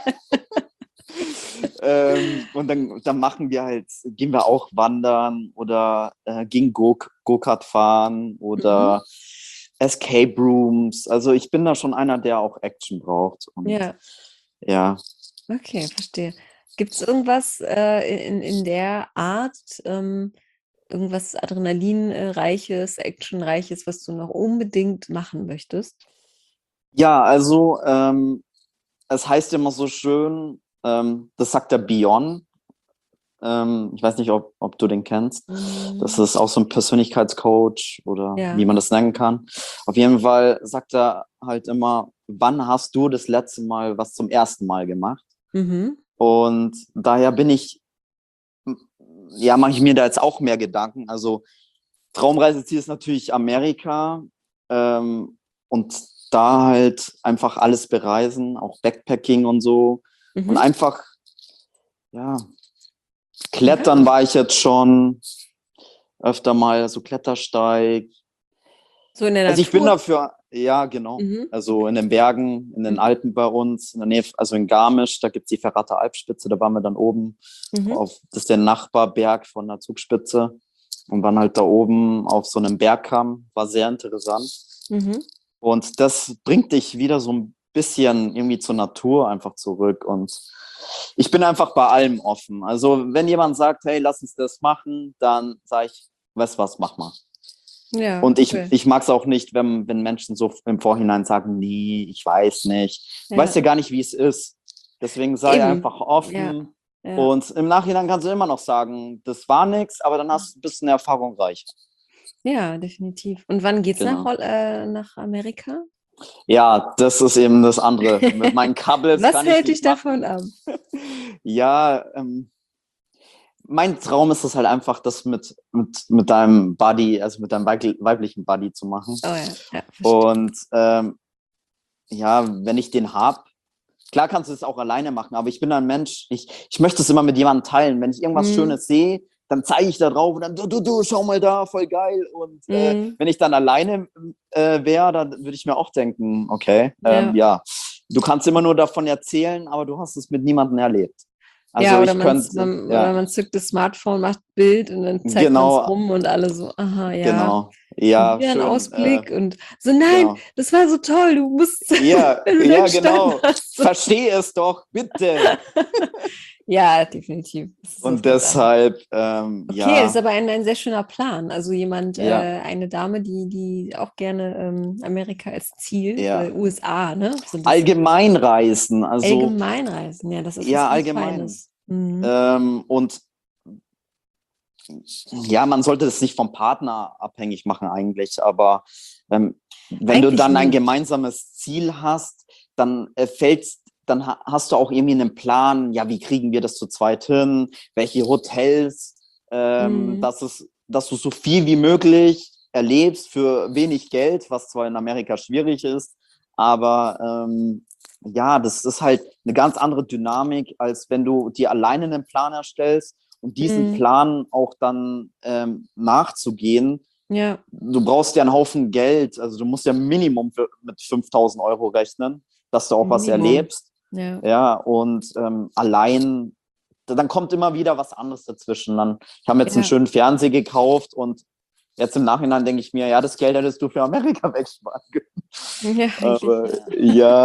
Und dann gehen wir auch wandern oder gehen Go-Kart fahren oder Escape Rooms. Also ich bin da schon einer, der auch Action braucht. Und ja. Okay, verstehe. Gibt es irgendwas in der Art, irgendwas Adrenalinreiches, Actionreiches, was du noch unbedingt machen möchtest? Ja, also es heißt ja immer so schön, das sagt der Bion. Ich weiß nicht, ob du den kennst. Das ist auch so ein Persönlichkeitscoach oder wie Ja. man das nennen kann. Auf jeden Fall sagt er halt immer, wann hast du das letzte Mal was zum ersten Mal gemacht? Mhm. Und daher ja, mache ich mir da jetzt auch mehr Gedanken. Also Traumreiseziel ist natürlich Amerika, und da halt einfach alles bereisen, auch Backpacking und so. Und Mhm. einfach, ja, Klettern Ja. war ich jetzt schon öfter mal, so Klettersteig. So in der Also ich bin Natur. dafür, ja, genau. Mhm. Also in den Bergen, in den Mhm. Alpen bei uns, in der Nähe, also in Garmisch, da gibt es die Ferrater Alpspitze, da waren wir dann oben Mhm. das ist der Nachbarberg von der Zugspitze und waren halt da oben auf so einem Bergkamm, war sehr interessant. Mhm. Und das bringt dich wieder so ein bisschen irgendwie zur Natur einfach zurück. Und ich bin einfach bei allem offen. Also wenn jemand sagt, hey, lass uns das machen, dann sage ich, weißt was, mach mal. Ja, Und cool. ich mag es auch nicht, wenn Menschen so im Vorhinein sagen, nee, ich weiß nicht. Du weißt Ja. ja gar nicht, wie es ist. Deswegen sei Eben. einfach Ja. offen. Ja. Und im Nachhinein kannst du immer noch sagen, das war nichts, aber dann hast du ein bisschen Erfahrung reich. Ja, definitiv. Und wann geht's Genau. nach Amerika? Ja, das ist eben das andere. Mit meinen Krabbels Was kann ich hält dich nicht davon machen. ab? Ja, mein Traum ist es halt einfach, das mit deinem Buddy, also mit deinem weiblichen Buddy zu machen. Oh ja, ja, verstehe. Und ja, wenn ich den hab, klar kannst du es auch alleine machen, aber ich bin ein Mensch, ich möchte es immer mit jemandem teilen. Wenn ich irgendwas Mhm. Schönes sehe, dann zeige ich da drauf und dann, du, schau mal da, voll geil. Und Mhm. wenn ich dann alleine wäre, dann würde ich mir auch denken, okay, Ja. ja, du kannst immer nur davon erzählen, aber du hast es mit niemandem erlebt. Also Ja, oder ich könnte, oder ja, man zückt das Smartphone, macht Bild und dann zeigt man es genau, rum und alle so, aha, ja. genau, Schon ja, wieder ein schön, Ausblick und so, nein, genau. das war so toll, du musst, Ja, wenn du da ja, gestanden genau. hast. So. Verstehe es doch, bitte. Ja, definitiv. Das ist was Und ganz anderes. deshalb, Okay, das ist ja, aber ein sehr schöner Plan. Also jemand, ja, eine Dame, die auch gerne Amerika als Ziel, ja. USA, ne? So ein bisschen Allgemeinreisen, also Allgemeinreisen. Ja, das ist was ja, ganz allgemein. Feines. Mhm. Und ja, man sollte es nicht vom Partner abhängig machen eigentlich, aber wenn du Eigentlich dann ein nicht. gemeinsames Ziel hast, dann hast du auch irgendwie einen Plan, ja, wie kriegen wir das zu zweit hin, welche Hotels, Mhm. dass du so viel wie möglich erlebst für wenig Geld, was zwar in Amerika schwierig ist, aber ja, das ist halt eine ganz andere Dynamik, als wenn du dir alleine einen Plan erstellst und diesen Mhm. Plan auch dann nachzugehen. Ja, Du brauchst ja einen Haufen Geld, also du musst ja Minimum mit 5.000 € rechnen, dass du auch was Minimum. erlebst. Ja, Ja, und allein, dann kommt immer wieder was anderes dazwischen. Ich habe jetzt einen ja. schönen Fernseher gekauft und jetzt im Nachhinein denke ich mir, ja, das Geld hättest du für Amerika wegsparen können. Ja, eigentlich, Aber ja.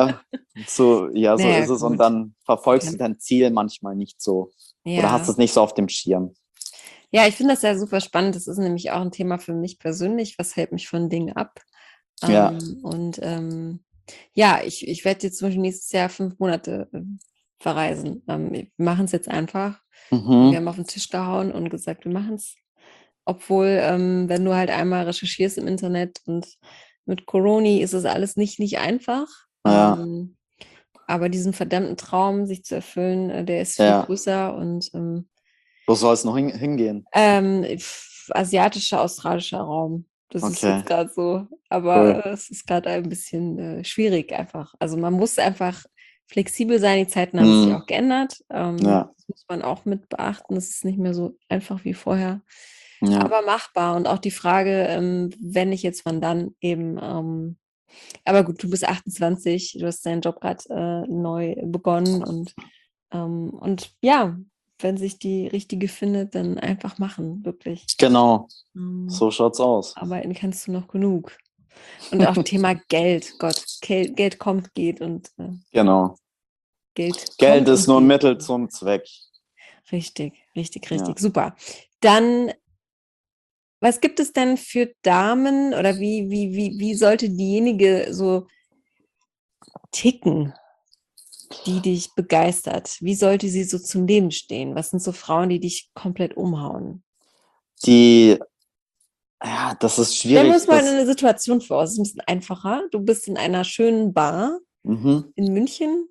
so Naja, ist es. Und gut. dann verfolgst du Kann, dein Ziel manchmal nicht so. Oder hast ja. es nicht so auf dem Schirm. Ja, ich finde das ja super spannend. Das ist nämlich auch ein Thema für mich persönlich. Was hält mich von Dingen ab? Ja. Und ja, ich werde jetzt zum Beispiel nächstes Jahr 5 Monate verreisen. Wir machen es jetzt einfach. Wir Mhm. haben auf den Tisch gehauen und gesagt, wir machen es. Obwohl, wenn du halt einmal recherchierst im Internet und mit Corona ist es alles nicht einfach. Ja. Aber diesen verdammten Traum, sich zu erfüllen, der ist viel Ja. größer und Wo soll es noch hingehen? asiatischer, australischer Raum. Das ist Okay, jetzt gerade so. cool. Aber es ist gerade ein bisschen schwierig einfach. Also man muss einfach flexibel sein. Die Zeiten haben sich Mhm. auch geändert. Ja. Das muss man auch mit beachten. Es ist nicht mehr so einfach wie vorher. Ja. Aber machbar. Und auch die Frage, wenn nicht jetzt, wann dann eben. Aber gut, du bist 28, du hast deinen Job gerade neu begonnen und ja, wenn sich die richtige findet, dann einfach machen, wirklich. Genau. Ähm, So schaut's aus. Arbeiten kannst du noch genug. Und auch Thema Geld, Gott, Geld kommt, geht und Genau. Geld Geld kommt ist und nur ein geht. Mittel zum Zweck. Richtig, richtig, Ja. richtig, super. Dann, was gibt es denn für Damen oder wie sollte diejenige so ticken, die dich begeistert? Wie sollte sie so zum Leben stehen? Was sind so Frauen, die dich komplett umhauen? Das ist Stellen wir uns schwierig. mal eine Situation vor, es ist ein bisschen einfacher. Du bist in einer schönen Bar in München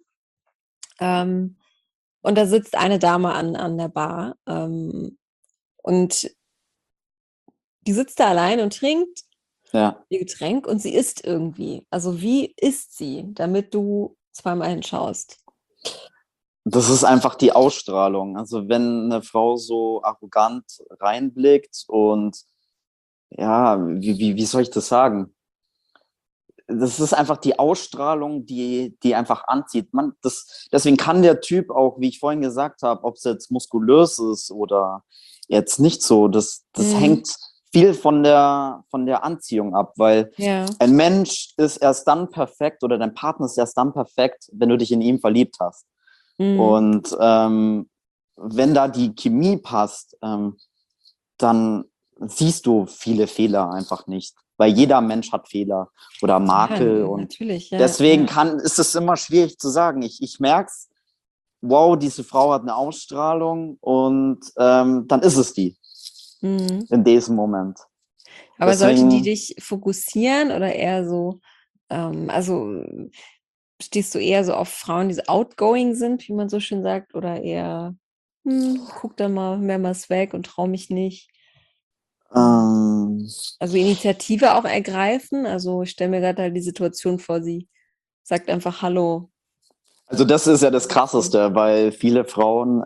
und da sitzt eine Dame an der Bar und die sitzt da allein und trinkt ihr Getränk und sie isst irgendwie. Also wie isst sie, damit du zweimal hinschaust? Das ist einfach die Ausstrahlung. Also wenn eine Frau so arrogant reinblickt und wie soll ich das sagen? Das ist einfach die Ausstrahlung, die einfach anzieht. Deswegen kann der Typ auch, wie ich vorhin gesagt habe, ob es jetzt muskulös ist oder jetzt nicht so, das hängt viel von der Anziehung ab, weil ein Mensch ist erst dann perfekt oder dein Partner ist erst dann perfekt, wenn du dich in ihn verliebt hast. Und wenn da die Chemie passt, dann siehst du viele Fehler einfach nicht. Weil jeder Mensch hat Fehler oder Makel. Und deswegen ist es immer schwierig zu sagen. Ich merke es, wow, diese Frau hat eine Ausstrahlung und dann ist es die in diesem Moment. Aber sollte die dich fokussieren oder eher so, also stehst du eher so auf Frauen, die so outgoing sind, wie man so schön sagt, oder eher, guck da mal mehrmals weg und trau mich nicht? Also Initiative auch ergreifen. Also ich stelle mir gerade halt die Situation vor, sie sagt einfach Hallo. Also das ist ja das Krasseste, weil viele Frauen,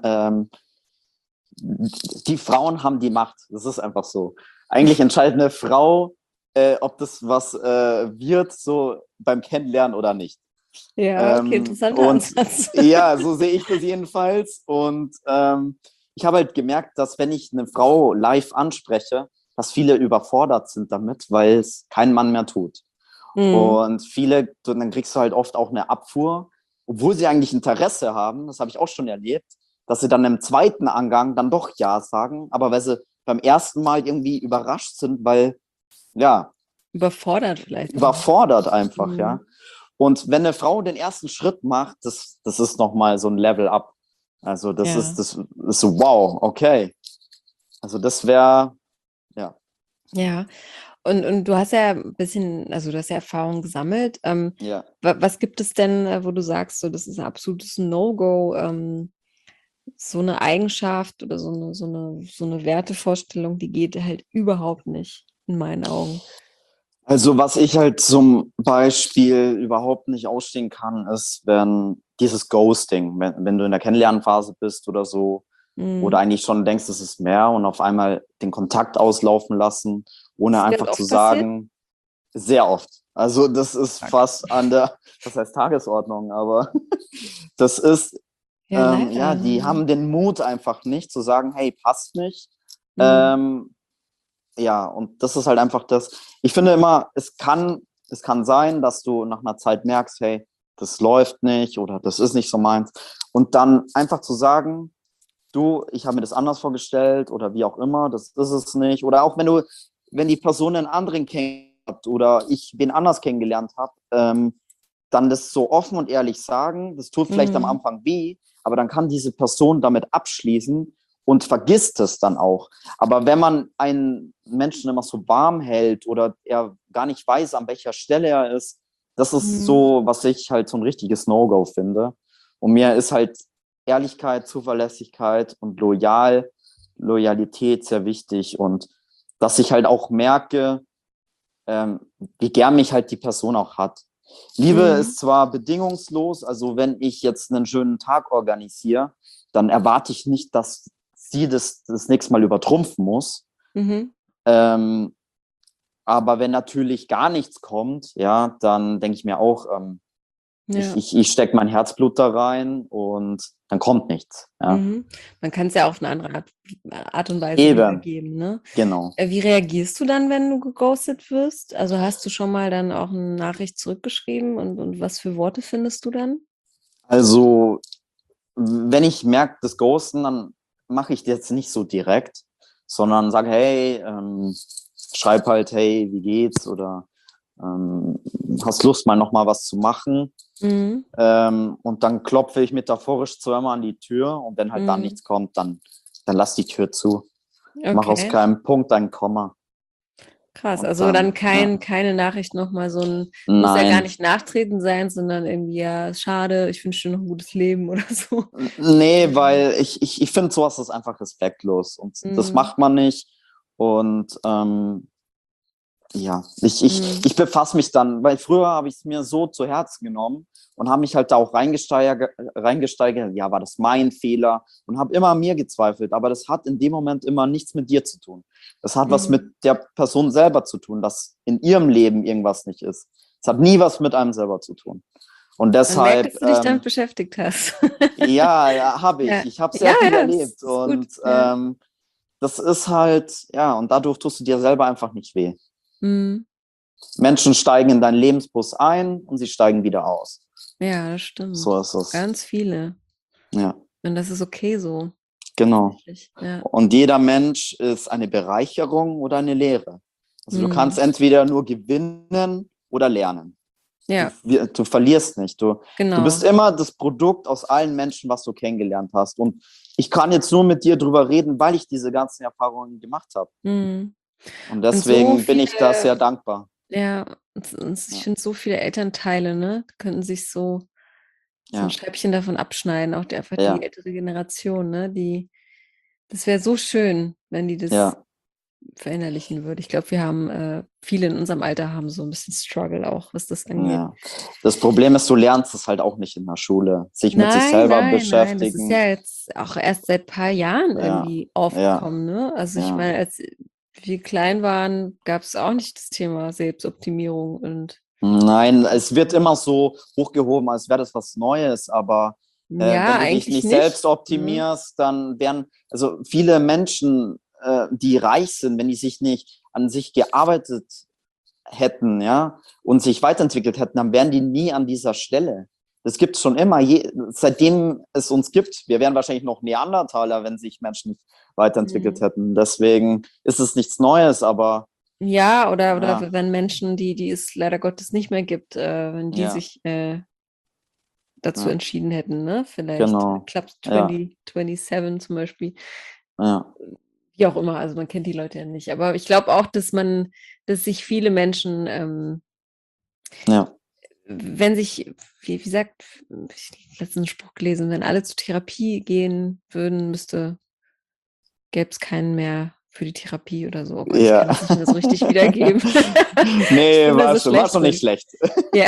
die Frauen haben die Macht. Das ist einfach so. Eigentlich entscheidet eine Frau, ob das was wird, so beim Kennenlernen oder nicht. Ja, okay, interessanter Ansatz. Ja, so sehe ich das jedenfalls. Und ich habe halt gemerkt, dass wenn ich eine Frau live anspreche, dass viele überfordert sind damit, weil es kein Mann mehr tut. Und viele, dann kriegst du halt oft auch eine Abfuhr, obwohl sie eigentlich Interesse haben, das habe ich auch schon erlebt, dass sie dann im zweiten Angang dann doch Ja sagen, aber weil sie beim ersten Mal irgendwie überrascht sind, weil, überfordert vielleicht. Überfordert einfach, ja. Und wenn eine Frau den ersten Schritt macht, das ist nochmal so ein Level up. Also das ist so, wow, okay. Also das wäre, ja. Ja, und du hast ja ein bisschen, also du hast ja Erfahrung gesammelt. Was gibt es denn, wo du sagst, so, das ist ein absolutes No-Go, so eine Eigenschaft oder so eine Wertevorstellung, die geht halt überhaupt nicht in meinen Augen. Also was ich halt zum Beispiel überhaupt nicht ausstehen kann, ist, wenn dieses Ghosting, wenn du in der Kennenlernphase bist oder so, oder eigentlich schon denkst, es ist mehr und auf einmal den Kontakt auslaufen lassen, ohne einfach zu sagen, sehr oft. Also das ist fast an der, das heißt Tagesordnung, aber das ist, die haben den Mut einfach nicht zu sagen, hey, passt nicht. Und das ist halt einfach das. Ich finde immer, es kann sein, dass du nach einer Zeit merkst, hey, das läuft nicht oder das ist nicht so meins. Und dann einfach zu sagen, du, ich habe mir das anders vorgestellt oder wie auch immer, das ist es nicht. Oder auch wenn die Person einen anderen kennengelernt oder ich wen anders kennengelernt habe, dann das so offen und ehrlich sagen, das tut vielleicht am Anfang weh, aber dann kann diese Person damit abschließen und vergisst es dann auch. Aber wenn man einen Menschen immer so warm hält oder er gar nicht weiß, an welcher Stelle er ist, das ist so, was ich halt so ein richtiges No-Go finde. Und mir ist halt Ehrlichkeit, Zuverlässigkeit und Loyalität sehr wichtig und dass ich halt auch merke, wie gern mich halt die Person auch hat. Liebe ist zwar bedingungslos, also wenn ich jetzt einen schönen Tag organisiere, dann erwarte ich nicht, dass sie das nächste Mal übertrumpfen muss. Aber wenn natürlich gar nichts kommt, ja, dann denke ich mir auch, ich stecke mein Herzblut da rein und dann kommt nichts. Ja. Man kann es ja auf eine andere Art und Weise Eben. wiedergeben, ne? Genau. Wie reagierst du dann, wenn du geghostet wirst? Also hast du schon mal dann auch eine Nachricht zurückgeschrieben und was für Worte findest du dann? Also, wenn ich merke, das Ghosten, dann mache ich das jetzt nicht so direkt, sondern sage, hey, schreib halt, hey, wie geht's? Oder hast Lust, mal nochmal was zu machen? Mhm. Und dann klopfe ich metaphorisch zweimal an die Tür und wenn halt da nichts kommt, dann lass die Tür zu. Okay. Mach aus keinem Punkt ein Komma. Krass, Und also dann ja. keine Nachricht nochmal so ein, Nein. muss ja gar nicht nachtreten sein, sondern irgendwie, ja, schade, ich wünsche dir noch ein gutes Leben oder so. Nee, weil ich finde, sowas ist einfach respektlos und das macht man nicht. Und ja, ich befasse mich dann, weil früher habe ich es mir so zu Herzen genommen und habe mich halt da auch reingesteigert, ja, war das mein Fehler und habe immer an mir gezweifelt, aber das hat in dem Moment immer nichts mit dir zu tun. Das hat was mit der Person selber zu tun, dass in ihrem Leben irgendwas nicht ist. Es hat nie was mit einem selber zu tun. Und deshalb... dass du dich damit beschäftigt hast. ja, habe ich. Ja. Ich habe sehr viel erlebt und das ist halt, ja, und dadurch tust du dir selber einfach nicht weh. Mhm. Menschen steigen in deinen Lebensbus ein und sie steigen wieder aus. Ja, das stimmt. So ist es. Ganz viele. Ja. Und das ist okay so. Genau. Ja. Und jeder Mensch ist eine Bereicherung oder eine Lehre. Also du kannst entweder nur gewinnen oder lernen. Ja. Du verlierst nicht. Du Genau. bist immer das Produkt aus allen Menschen, was du kennengelernt hast. Und ich kann jetzt nur mit dir drüber reden, weil ich diese ganzen Erfahrungen gemacht habe. Mhm. Und deswegen bin ich da sehr dankbar. Ja, und ich finde, so viele Elternteile, ne, könnten sich so ein Scheibchen davon abschneiden, auch die ältere Generation, ne, das wäre so schön, wenn die das verinnerlichen würde. Ich glaube, wir haben, viele in unserem Alter haben so ein bisschen Struggle auch, was das angeht. Ja. Das Problem ist, du lernst es halt auch nicht in der Schule, sich mit sich selber beschäftigen. Nein, das ist ja jetzt auch erst seit ein paar Jahren irgendwie aufgekommen, ne? Also ich meine, als wir klein waren, gab es auch nicht das Thema Selbstoptimierung und Nein, es wird immer so hochgehoben, als wäre das was Neues, aber wenn du dich nicht selbst optimierst, dann werden, also viele Menschen, die reich sind, wenn die sich nicht an sich gearbeitet hätten, ja, und sich weiterentwickelt hätten, dann wären die nie an dieser Stelle. Das gibt es schon immer, seitdem es uns gibt. Wir wären wahrscheinlich noch Neandertaler, wenn sich Menschen nicht weiterentwickelt hätten. Deswegen ist es nichts Neues, aber ja, oder wenn Menschen, die es leider Gottes nicht mehr gibt, wenn die sich dazu entschieden hätten, ne? Vielleicht Club 27 zum Beispiel. Ja. Wie auch immer, also man kennt die Leute ja nicht. Aber ich glaube auch, dass sich viele Menschen, wenn sich, wie sagt, ich habe letztens einen Spruch gelesen, wenn alle zur Therapie gehen würden, gäbe es keinen mehr für die Therapie oder so. Aber ich kann das nicht mehr so richtig wiedergeben. Nee, war schon nicht schlecht. Ja.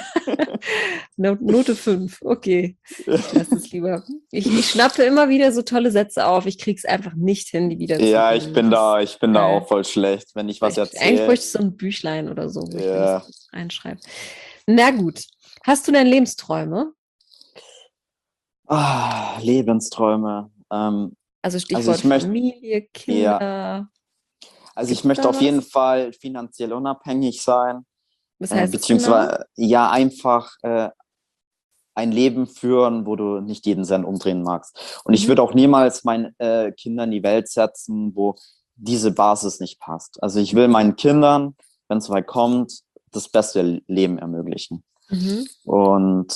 Note 5, okay. Ich lasse es lieber. Ich schnappe immer wieder so tolle Sätze auf. Ich kriege es einfach nicht hin, die wieder zu Ja, ich bin da auch voll schlecht, wenn ich was erzähle. Eigentlich bräuchte ich so ein Büchlein oder so, wo ich das reinschreibe. Na gut. Hast du denn Lebensträume? Lebensträume. Also Stichwort Familie, Kinder. Ja. Also ich möchte auf jeden Fall finanziell unabhängig sein. Was heißt beziehungsweise einfach ein Leben führen, wo du nicht jeden Cent umdrehen magst. Und ich würde auch niemals meinen Kindern in die Welt setzen, wo diese Basis nicht passt. Also ich will meinen Kindern, wenn es weit kommt, das beste Leben ermöglichen. Und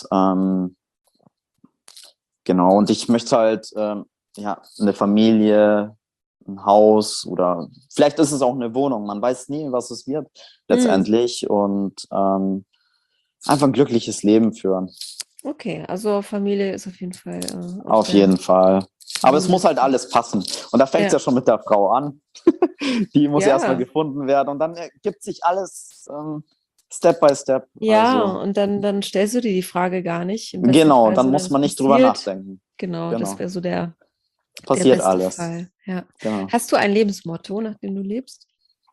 genau, und ich möchte halt eine Familie, ein Haus oder vielleicht ist es auch eine Wohnung. Man weiß nie, was es wird letztendlich und einfach ein glückliches Leben führen. Okay, also Familie ist auf jeden Fall. Auf jeden Fall. Aber es muss halt alles passen. Und da fängt es ja schon mit der Frau an. Die muss erstmal gefunden werden und dann ergibt sich alles Step by Step. Ja, also. Und dann stellst du dir die Frage gar nicht. Genau, dann muss man nicht drüber nachdenken. Genau, das wäre so passiert der beste alles. Fall. Ja. Genau. Hast du ein Lebensmotto, nach dem du lebst?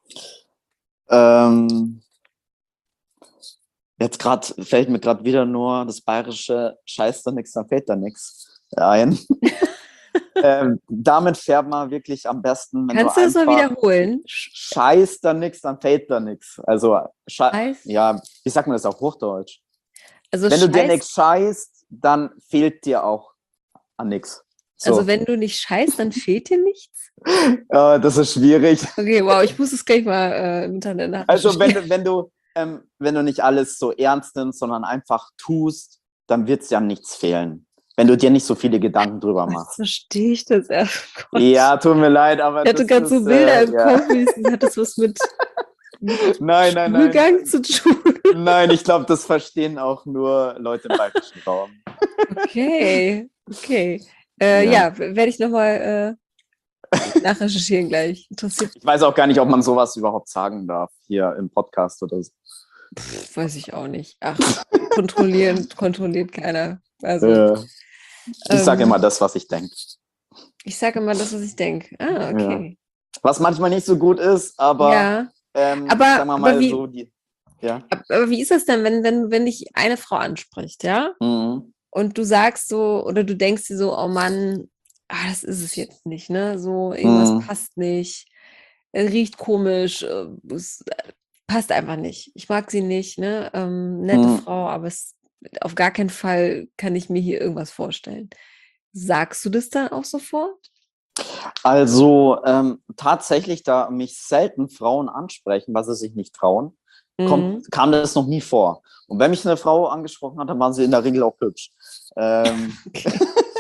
Jetzt fällt mir gerade wieder nur das bayerische Scheiß da nix, dann fällt da nix ein. Damit fährt man wirklich am besten, wenn Kannst du das mal wiederholen? Scheiß da nix, dann fällt da nix. Also, ja, wie sagt man das auf Hochdeutsch? Also wenn du dir nichts scheißt, dann fehlt dir auch an nichts. So. Also wenn du nicht scheißt, dann fehlt dir nichts? Das ist schwierig. Okay, wow, ich muss es gleich mal im Internet nachschauen. Also wenn du wenn du nicht alles so ernst nimmst, sondern einfach tust, dann wird es ja nichts fehlen. Wenn du dir nicht so viele Gedanken drüber Jetzt machst. verstehe ich das erst. Oh Gott. Ja, tut mir leid, aber Ich hatte das gerade so ist, Bilder im ja. Kopf, hat das was mit Nein. Stuhlgang zu tun? Nein, ich glaube, das verstehen auch nur Leute im bayerischen Raum. Okay. Ja. Werde ich nochmal nachrecherchieren gleich. Interessiert. Ich weiß auch gar nicht, ob man sowas überhaupt sagen darf hier im Podcast oder so. Weiß ich auch nicht. Ach, kontrolliert keiner. Also, Ich sage immer das, was ich denke. ich sage immer das, was ich denke. Ah, okay. Ja. Was manchmal nicht so gut ist, aber Ja. sagen wir mal wie, so, aber wie ist das denn, wenn dich eine Frau anspricht, ja? Mhm. Und du sagst so, oder du denkst dir so, oh Mann, das ist es jetzt nicht, ne? So, irgendwas passt nicht, riecht komisch, es passt einfach nicht. Ich mag sie nicht, ne? Nette Frau, aber auf gar keinen Fall kann ich mir hier irgendwas vorstellen. Sagst du das dann auch sofort? Also tatsächlich, da mich selten Frauen ansprechen, weil sie sich nicht trauen, kam das noch nie vor. Und wenn mich eine Frau angesprochen hat, dann waren sie in der Regel auch hübsch. Okay.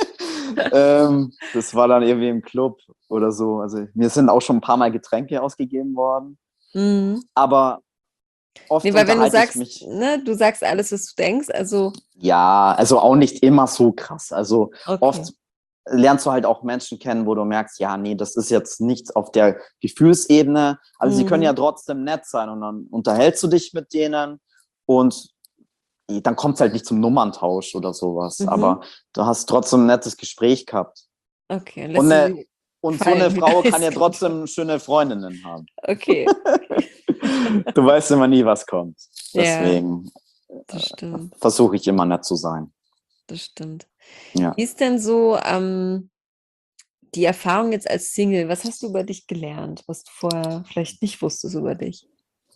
Das war dann irgendwie im Club oder so. Also mir sind auch schon ein paar Mal Getränke ausgegeben worden. Aber oft Nee, weil wenn du unterhalte ich sagst, mich. ne, du sagst alles, was du denkst, also. Ja, also auch nicht immer so krass. Also Okay. oft lernst du halt auch Menschen kennen, wo du merkst, ja, nee, das ist jetzt nichts auf der Gefühlsebene, aber sie können ja trotzdem nett sein und dann unterhältst du dich mit denen und dann kommt es halt nicht zum Nummerntausch oder sowas, aber du hast trotzdem ein nettes Gespräch gehabt. Okay. Und so eine Frau kann ja trotzdem schöne Freundinnen haben. Okay. Du weißt immer nie, was kommt. Ja, Deswegen das stimmt. versuche ich immer nett zu sein. Das stimmt. Ja. Wie ist denn so die Erfahrung jetzt als Single? Was hast du über dich gelernt, was du vorher vielleicht nicht wusstest über dich?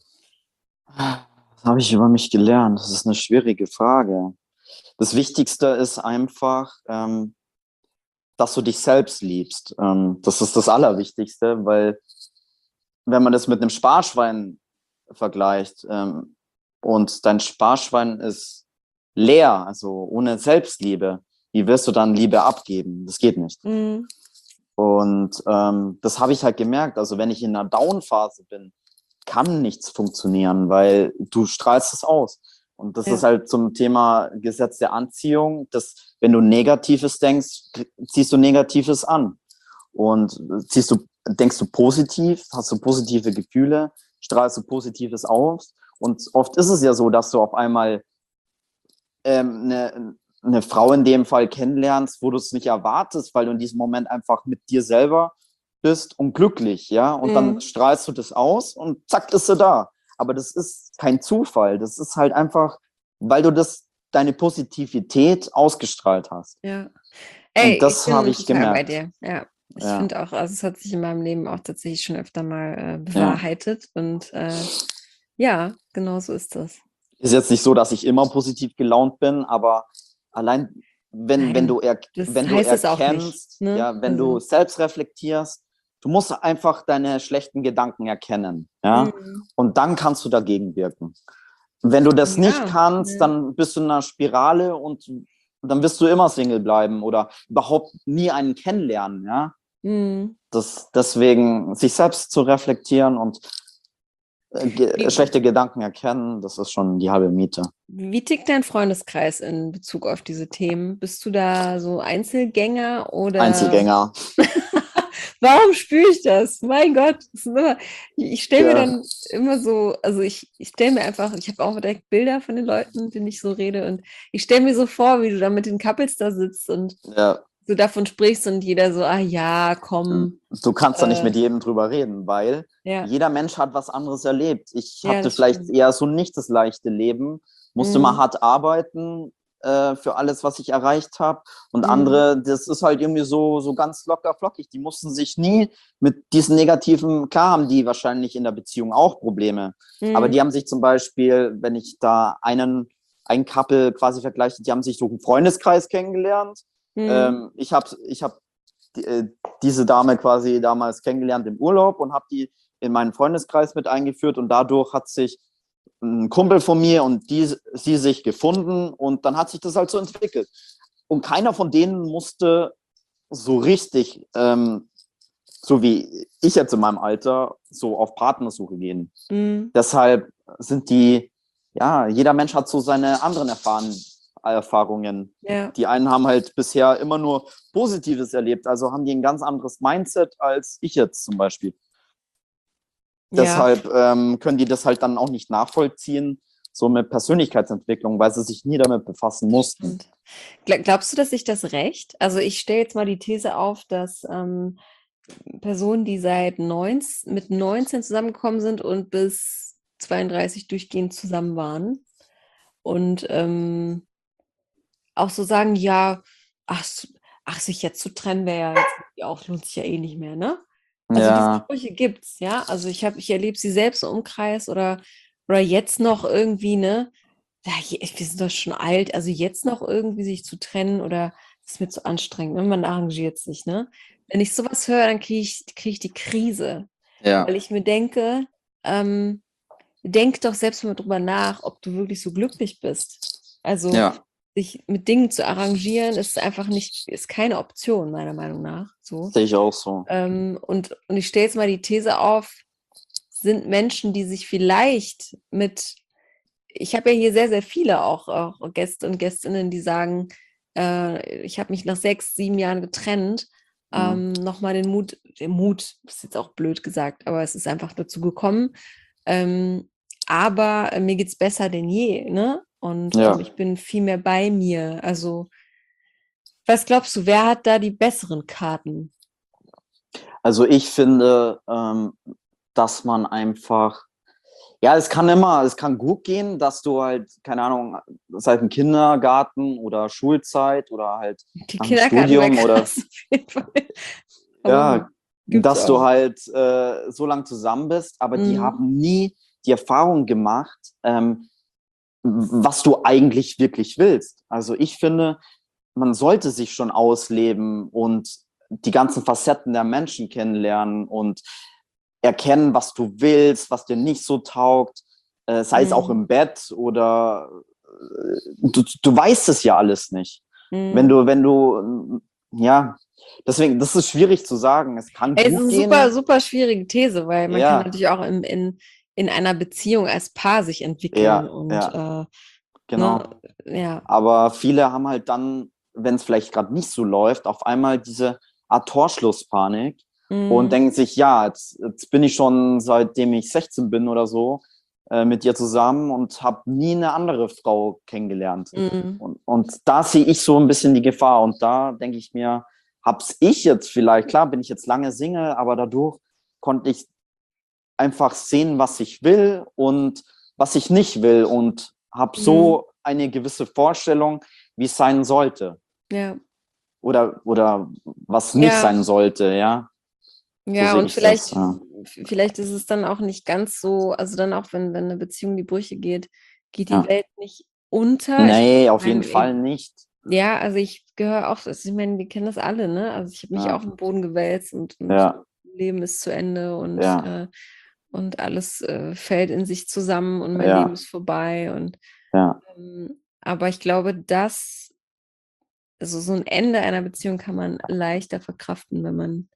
Was habe ich über mich gelernt? Das ist eine schwierige Frage. Das Wichtigste ist einfach, dass du dich selbst liebst. Das ist das Allerwichtigste, weil wenn man das mit einem Sparschwein vergleicht und dein Sparschwein ist leer, also ohne Selbstliebe, wie wirst du dann Liebe abgeben? Das geht nicht. Und das habe ich halt gemerkt. Also wenn ich in einer Down-Phase bin, kann nichts funktionieren, weil du strahlst es aus. Und das ist halt zum Thema Gesetz der Anziehung, dass wenn du Negatives denkst, ziehst du Negatives an. Und denkst du positiv, hast du positive Gefühle, strahlst du Positives aus. Und oft ist es ja so, dass du auf einmal eine Frau in dem Fall kennenlernst, wo du es nicht erwartest, weil du in diesem Moment einfach mit dir selber bist und glücklich, ja. Und dann strahlst du das aus und zack, ist sie da. Aber das ist kein Zufall. Das ist halt einfach, weil du deine Positivität ausgestrahlt hast. Ja. Und das habe ich gemerkt. Bei dir. Ja. Ich finde auch, also es hat sich in meinem Leben auch tatsächlich schon öfter mal bewahrheitet. Und ja, genau so ist das. Ist jetzt nicht so, dass ich immer positiv gelaunt bin, aber allein wenn du erkennst, ne? ja, wenn du selbst reflektierst, du musst einfach deine schlechten Gedanken erkennen, ja, und dann kannst du dagegen wirken. Wenn du das nicht kannst, dann bist du in einer Spirale und dann wirst du immer Single bleiben oder überhaupt nie einen kennenlernen, ja. Deswegen sich selbst zu reflektieren und schlechte Gedanken erkennen, das ist schon die halbe Miete. Wie tickt dein Freundeskreis in Bezug auf diese Themen? Bist du da so Einzelgänger oder? Einzelgänger. Warum spüre ich das? Mein Gott, ich stelle mir dann immer so, also ich stelle mir einfach, ich habe auch direkt Bilder von den Leuten, mit denen ich so rede und ich stelle mir so vor, wie du da mit den Couples da sitzt und du davon sprichst und jeder so, ah ja, komm. Du kannst da nicht mit jedem drüber reden, weil jeder Mensch hat was anderes erlebt. Ich hatte vielleicht eher so nicht das leichte Leben, musste mal hart arbeiten für alles, was ich erreicht habe. Und andere, das ist halt irgendwie so ganz locker flockig. Die mussten sich nie mit diesen negativen, klar haben die wahrscheinlich in der Beziehung auch Probleme, aber die haben sich zum Beispiel, wenn ich da ein Couple quasi vergleiche, die haben sich durch einen Freundeskreis kennengelernt. Ich hab diese Dame quasi damals kennengelernt im Urlaub und habe die in meinen Freundeskreis mit eingeführt und dadurch hat sich ein Kumpel von mir und sie sich gefunden und dann hat sich das halt so entwickelt. Und keiner von denen musste so richtig, so wie ich jetzt in meinem Alter, so auf Partnersuche gehen. Deshalb sind jeder Mensch hat so seine anderen Erfahrungen. Ja. Die einen haben halt bisher immer nur Positives erlebt, also haben die ein ganz anderes Mindset als ich jetzt zum Beispiel. Ja. Deshalb können die das halt dann auch nicht nachvollziehen, so mit Persönlichkeitsentwicklung, weil sie sich nie damit befassen mussten. Und glaubst du, dass sich das rächt? Also ich stelle jetzt mal die These auf, dass Personen, die mit 19 zusammengekommen sind und bis 32 durchgehend zusammen waren und auch so sagen, ja, sich jetzt zu trennen wäre ja jetzt auch, lohnt sich ja eh nicht mehr, ne? Also diese Sprüche gibt's, ja. Also ich erlebe sie selbst im Umkreis oder jetzt noch irgendwie, ne? Ja, wir sind doch schon alt, also jetzt noch irgendwie sich zu trennen oder das ist mir zu anstrengend, ne? Man arrangiert sich, ne? Wenn ich sowas höre, dann kriege ich die Krise. Ja. Weil ich mir denke, denk doch selbst mal drüber nach, ob du wirklich so glücklich bist. Also sich mit Dingen zu arrangieren, ist keine Option, meiner Meinung nach. So. Sehe ich auch so. Und ich stelle jetzt mal die These auf, sind Menschen, die sich vielleicht ich habe ja hier sehr, sehr viele auch Gäste und Gästinnen, die sagen, ich habe mich nach 6, 7 Jahren getrennt, nochmal den Mut, ist jetzt auch blöd gesagt, aber es ist einfach dazu gekommen, aber mir geht es besser denn je, ne? Und ich bin viel mehr bei mir. Also, was glaubst du, wer hat da die besseren Karten? Also ich finde, dass man einfach, es kann gut gehen, dass du halt, keine Ahnung, seit dem Kindergarten oder Schulzeit oder halt nach dem Studium oder dass du halt so lang zusammen bist, aber die haben nie die Erfahrung gemacht, was du eigentlich wirklich willst. Also ich finde, man sollte sich schon ausleben und die ganzen Facetten der Menschen kennenlernen und erkennen, was du willst, was dir nicht so taugt, sei es auch im Bett oder du weißt es ja alles nicht. Wenn du, deswegen, das ist schwierig zu sagen. Es kann gut gehen. Es ist eine super, super schwierige These, weil man kann natürlich auch in einer Beziehung als Paar sich entwickeln. Genau. Ne? Aber viele haben halt dann, wenn es vielleicht gerade nicht so läuft, auf einmal diese Art Torschlusspanik und denken sich, jetzt bin ich schon seitdem ich 16 bin oder so mit ihr zusammen und habe nie eine andere Frau kennengelernt. Und da sehe ich so ein bisschen die Gefahr und da denke ich mir, hab's ich jetzt vielleicht, klar bin ich jetzt lange Single, aber dadurch konnte ich einfach sehen, was ich will und was ich nicht will und habe so eine gewisse Vorstellung, wie es sein sollte. Ja. Oder was nicht sein sollte, ja. Ja, so und vielleicht ist es dann auch nicht ganz so, also dann auch, wenn eine Beziehung in die Brüche geht die Welt nicht unter. Nee, auf jeden Fall nicht. Ja, also ich gehöre auch, ich meine, wir kennen das alle, ne? Also ich habe mich auch im Boden gewälzt und Leben ist zu Ende und alles fällt in sich zusammen und mein Leben ist vorbei. Aber ich glaube, also so ein Ende einer Beziehung kann man leichter verkraften, wenn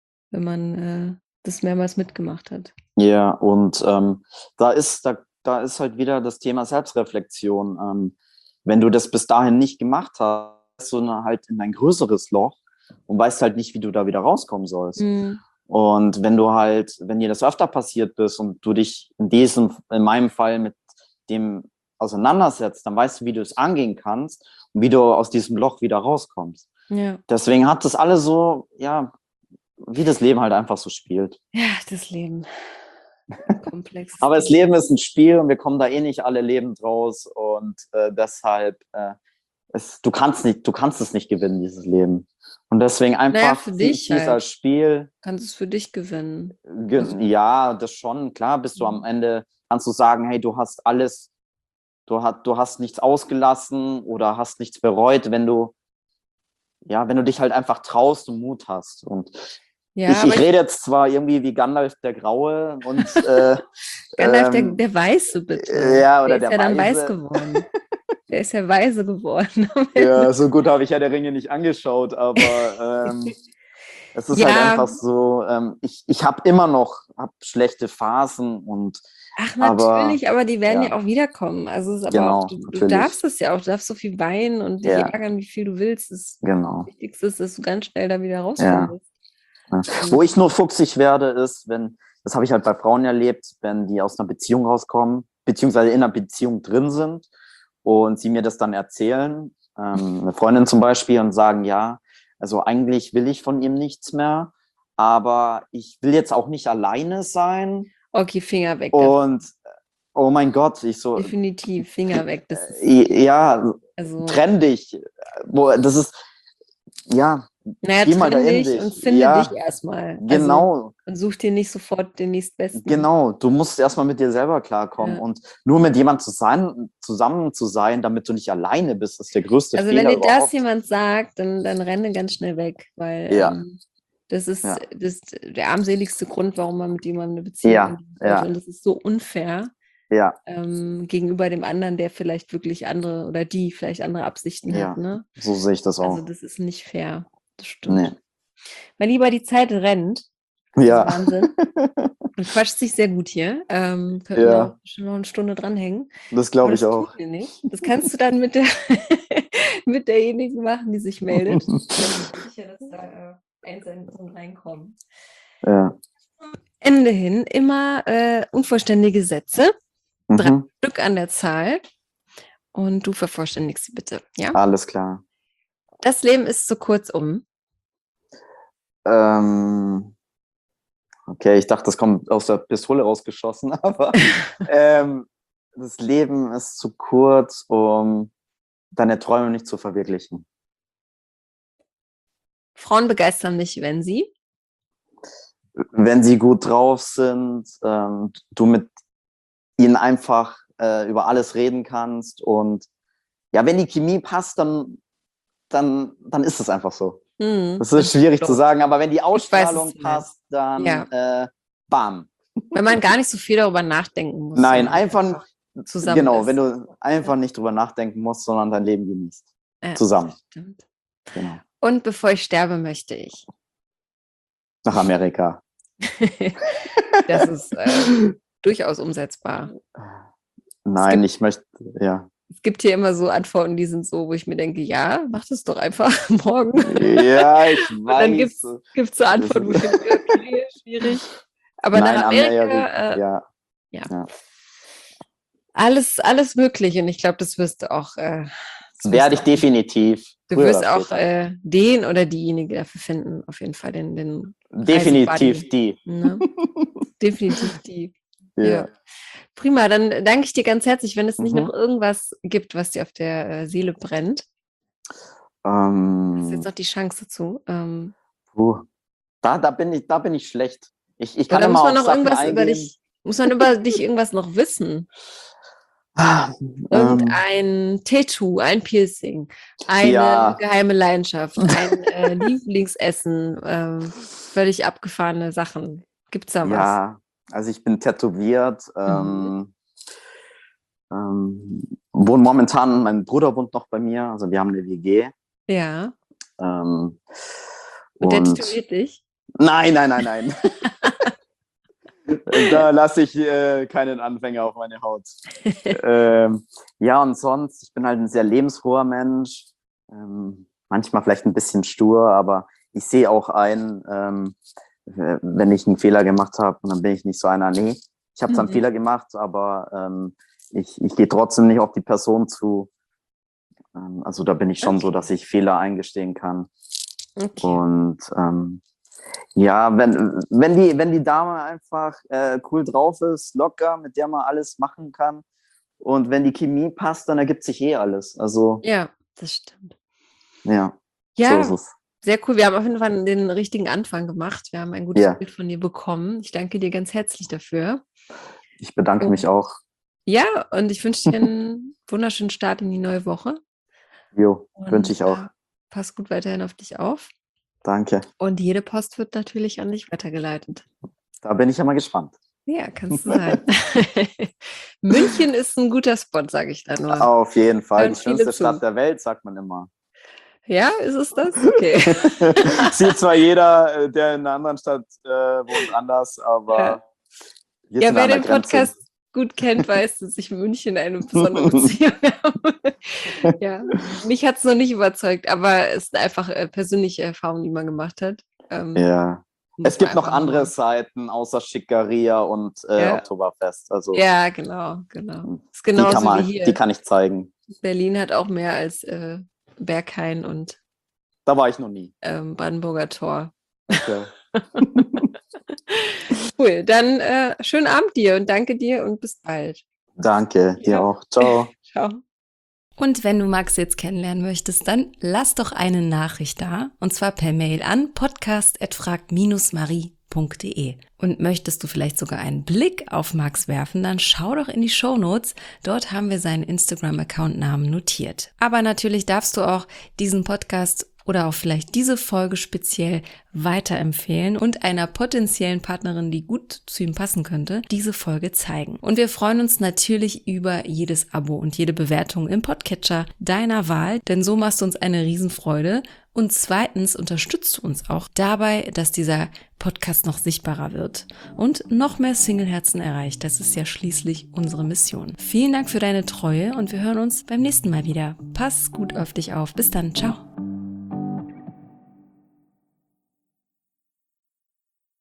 man das mehrmals mitgemacht hat. Ja, und da ist halt wieder das Thema Selbstreflexion. Wenn du das bis dahin nicht gemacht hast, so halt in ein größeres Loch und weißt halt nicht, wie du da wieder rauskommen sollst. Und wenn dir das öfter passiert bist und du dich in meinem Fall mit dem auseinandersetzt, dann weißt du, wie du es angehen kannst und wie du aus diesem Loch wieder rauskommst. Ja. Deswegen hat das alles so, wie das Leben halt einfach so spielt. Ja, das Leben. Komplex. Aber das Leben ist ein Spiel und wir kommen da eh nicht alle lebend raus und deshalb, du kannst es nicht gewinnen, dieses Leben. Und deswegen einfach für dich dieser Spiel. Kannst es für dich gewinnen. Ja, das schon, klar, bist du am Ende, kannst du sagen, hey, du hast alles, du hast nichts ausgelassen oder hast nichts bereut, wenn du dich halt einfach traust und Mut hast. Und Ja, ich rede jetzt zwar irgendwie wie Gandalf der Graue und Gandalf der Weiße, bitte. ja, Der oder ist der ja dann weiß Weise. geworden. Der ist ja weise geworden. Ja, so gut habe ich ja der Ringe nicht angeschaut, aber es ist halt Ja, einfach so, ich habe immer noch hab schlechte Phasen ach aber natürlich, aber die werden ja ja, auch wiederkommen. Also es ist aber auch, genau, du natürlich. darfst es ja auch, du darfst so viel weinen und dich Ja, ärgern, wie viel du willst. Das genau. Wichtigste ist, dass du ganz schnell da wieder Ja. rausfindest. Ja. Wo ich nur fuchsig werde, ist, das habe ich halt bei Frauen erlebt, wenn die aus einer Beziehung rauskommen, beziehungsweise in einer Beziehung drin sind und sie mir das dann erzählen, eine Freundin zum Beispiel, und sagen, ja, also eigentlich will ich von ihm nichts mehr, aber ich will jetzt auch nicht alleine sein Okay, Finger weg davon. und oh mein Gott, ich so, Definitiv, Finger weg. Das ist, ja, also, trenn dich. Das ist, ja, naja, geh mal da trenn in dich und dich. finde dich Ja, erstmal. Also, genau. und such dir nicht sofort den nächstbesten. Genau, du musst erstmal mit dir selber klarkommen Ja. und nur mit jemandem zusammen zu sein, damit du nicht alleine bist, ist der größte Also, wenn Fehler dir das überhaupt. jemand sagt, dann renne ganz schnell weg, weil Ja, das ist ja, der armseligste Grund, warum man mit jemandem eine Beziehung ja, eingehen sollte. ja, Und das ist so unfair ja, gegenüber dem anderen, der vielleicht wirklich andere oder die vielleicht andere Absichten hat. ja, Ne? so sehe ich das Also auch. das ist nicht fair. Das Nee. stimmt. Mein Lieber, die Zeit rennt. Das ist Ja, Wahnsinn. Man quatscht sich sehr gut hier. Könnten wir auch ja, schon noch eine Stunde dranhängen. das Aber glaube ich das tun auch. wir nicht. Das kannst du dann mit mit derjenigen machen, die sich meldet. Da bin ich mir sicher, dass da Einsendungen reinkommen. Ja. Ende hin immer unvollständige Sätze. 3 Mhm. Stück an der Zahl. Und du vervollständigst sie bitte. Ja? Alles klar. Das Leben ist zu kurz um. Okay, ich dachte, das kommt aus der Pistole rausgeschossen, aber das Leben ist zu kurz, um deine Träume nicht zu verwirklichen. Frauen begeistern mich, wenn sie. Wenn sie gut drauf sind, du mit ihnen einfach über alles reden kannst und ja, wenn die Chemie passt, dann ist es einfach so. Das ist schwierig zu sagen, aber wenn die Ausstrahlung passt, dann bam. Wenn man gar nicht so viel darüber nachdenken muss. Nein, einfach zusammen genau, ist. wenn du einfach nicht drüber nachdenken musst, sondern dein Leben genießt. Ja, zusammen. das stimmt. Genau. Und bevor ich sterbe, möchte ich. Nach Amerika. Das ist durchaus umsetzbar. Nein, ich möchte, ja. Es gibt hier immer so Antworten, die sind so, wo ich mir denke, ja, mach das doch einfach morgen. Ja, ich weiß. Und dann gibt es so Antworten, wo ich denke, okay, schwierig. Aber Nein, nach Amerika, ja. Alles möglich. Und ich glaube, das wirst du auch. Werde ich definitiv. Du wirst auch den oder diejenige dafür finden, auf jeden Fall den definitiv die. Ne? Definitiv die. Ja. Prima, dann danke ich dir ganz herzlich. Wenn es nicht noch irgendwas gibt, was dir auf der Seele brennt, hast du jetzt noch die Chance dazu. Da bin ich schlecht. Ich kann oder immer muss man auf noch Sachen irgendwas über eingehen. dich, muss man über dich irgendwas noch wissen? Irgendein Tattoo, ein Piercing, eine geheime Leidenschaft, ein Lieblingsessen, völlig abgefahrene Sachen. Gibt's da was? Ja, also ich bin tätowiert. Wohne momentan, mein Bruder wohnt noch bei mir, also wir haben eine WG. Ja. Und der tätowiert dich? Nein. Da lasse ich keinen Anfänger auf meine Haut. Ja, und sonst, ich bin halt ein sehr lebensfroher Mensch. Manchmal vielleicht ein bisschen stur, aber ich sehe auch ein, wenn ich einen Fehler gemacht habe, und dann bin ich nicht so einer, nee, ich habe zwar einen Fehler gemacht, aber ich gehe trotzdem nicht auf die Person zu. Also da bin ich schon so, dass ich Fehler eingestehen kann. Okay. Und ja, wenn die Dame einfach cool drauf ist, locker, mit der man alles machen kann, und wenn die Chemie passt, dann ergibt sich alles. Also ja, das stimmt. Ja, so ist es. Sehr cool. Wir haben auf jeden Fall den richtigen Anfang gemacht. Wir haben ein gutes Bild von dir bekommen. Ich danke dir ganz herzlich dafür. Ich bedanke mich auch. Ja, und ich wünsche dir einen wunderschönen Start in die neue Woche. Jo, wünsche ich auch. Pass gut weiterhin auf dich auf. Danke. Und jede Post wird natürlich an dich weitergeleitet. Da bin ich ja mal gespannt. Ja, kannst du sein. München ist ein guter Spot, sage ich da nur. Auf jeden Fall. Hören Die schönste viele zu. Stadt der Welt, sagt man immer. Ja, ist es das? Okay. Sieht zwar jeder, der in einer anderen Stadt wohnt, anders, aber wir Ja, sind wer an der den Grenze. Podcast gut kennt, weiß, dass ich München eine besondere Beziehung habe. Ja, mich hat es noch nicht überzeugt, aber es ist einfach persönliche Erfahrung, die man gemacht hat. Ja. Muss Es gibt man noch einfach andere machen. Seiten außer Schickeria und Ja. Oktoberfest. Also Ja, genau. Ist die genauso wie die hier. kann ich zeigen. Berlin hat auch mehr als Berghain und Da war ich noch nie. Brandenburger Tor. Okay. Cool, dann schönen Abend dir und danke dir und bis bald. Danke, dir Ja. auch. Ciao. Ciao. Und wenn du Max jetzt kennenlernen möchtest, dann lass doch eine Nachricht da, und zwar per Mail an podcast@frag-marie.de. Und möchtest du vielleicht sogar einen Blick auf Max werfen, dann schau doch in die Shownotes. Dort haben wir seinen Instagram-Account-Namen notiert. Aber natürlich darfst du auch diesen Podcast oder auch vielleicht diese Folge speziell weiterempfehlen und einer potenziellen Partnerin, die gut zu ihm passen könnte, diese Folge zeigen. Und wir freuen uns natürlich über jedes Abo und jede Bewertung im Podcatcher deiner Wahl, denn so machst du uns eine Riesenfreude. Und zweitens unterstützt du uns auch dabei, dass dieser Podcast noch sichtbarer wird und noch mehr Single-Herzen erreicht. Das ist ja schließlich unsere Mission. Vielen Dank für deine Treue und wir hören uns beim nächsten Mal wieder. Pass gut auf dich auf. Bis dann. Ciao.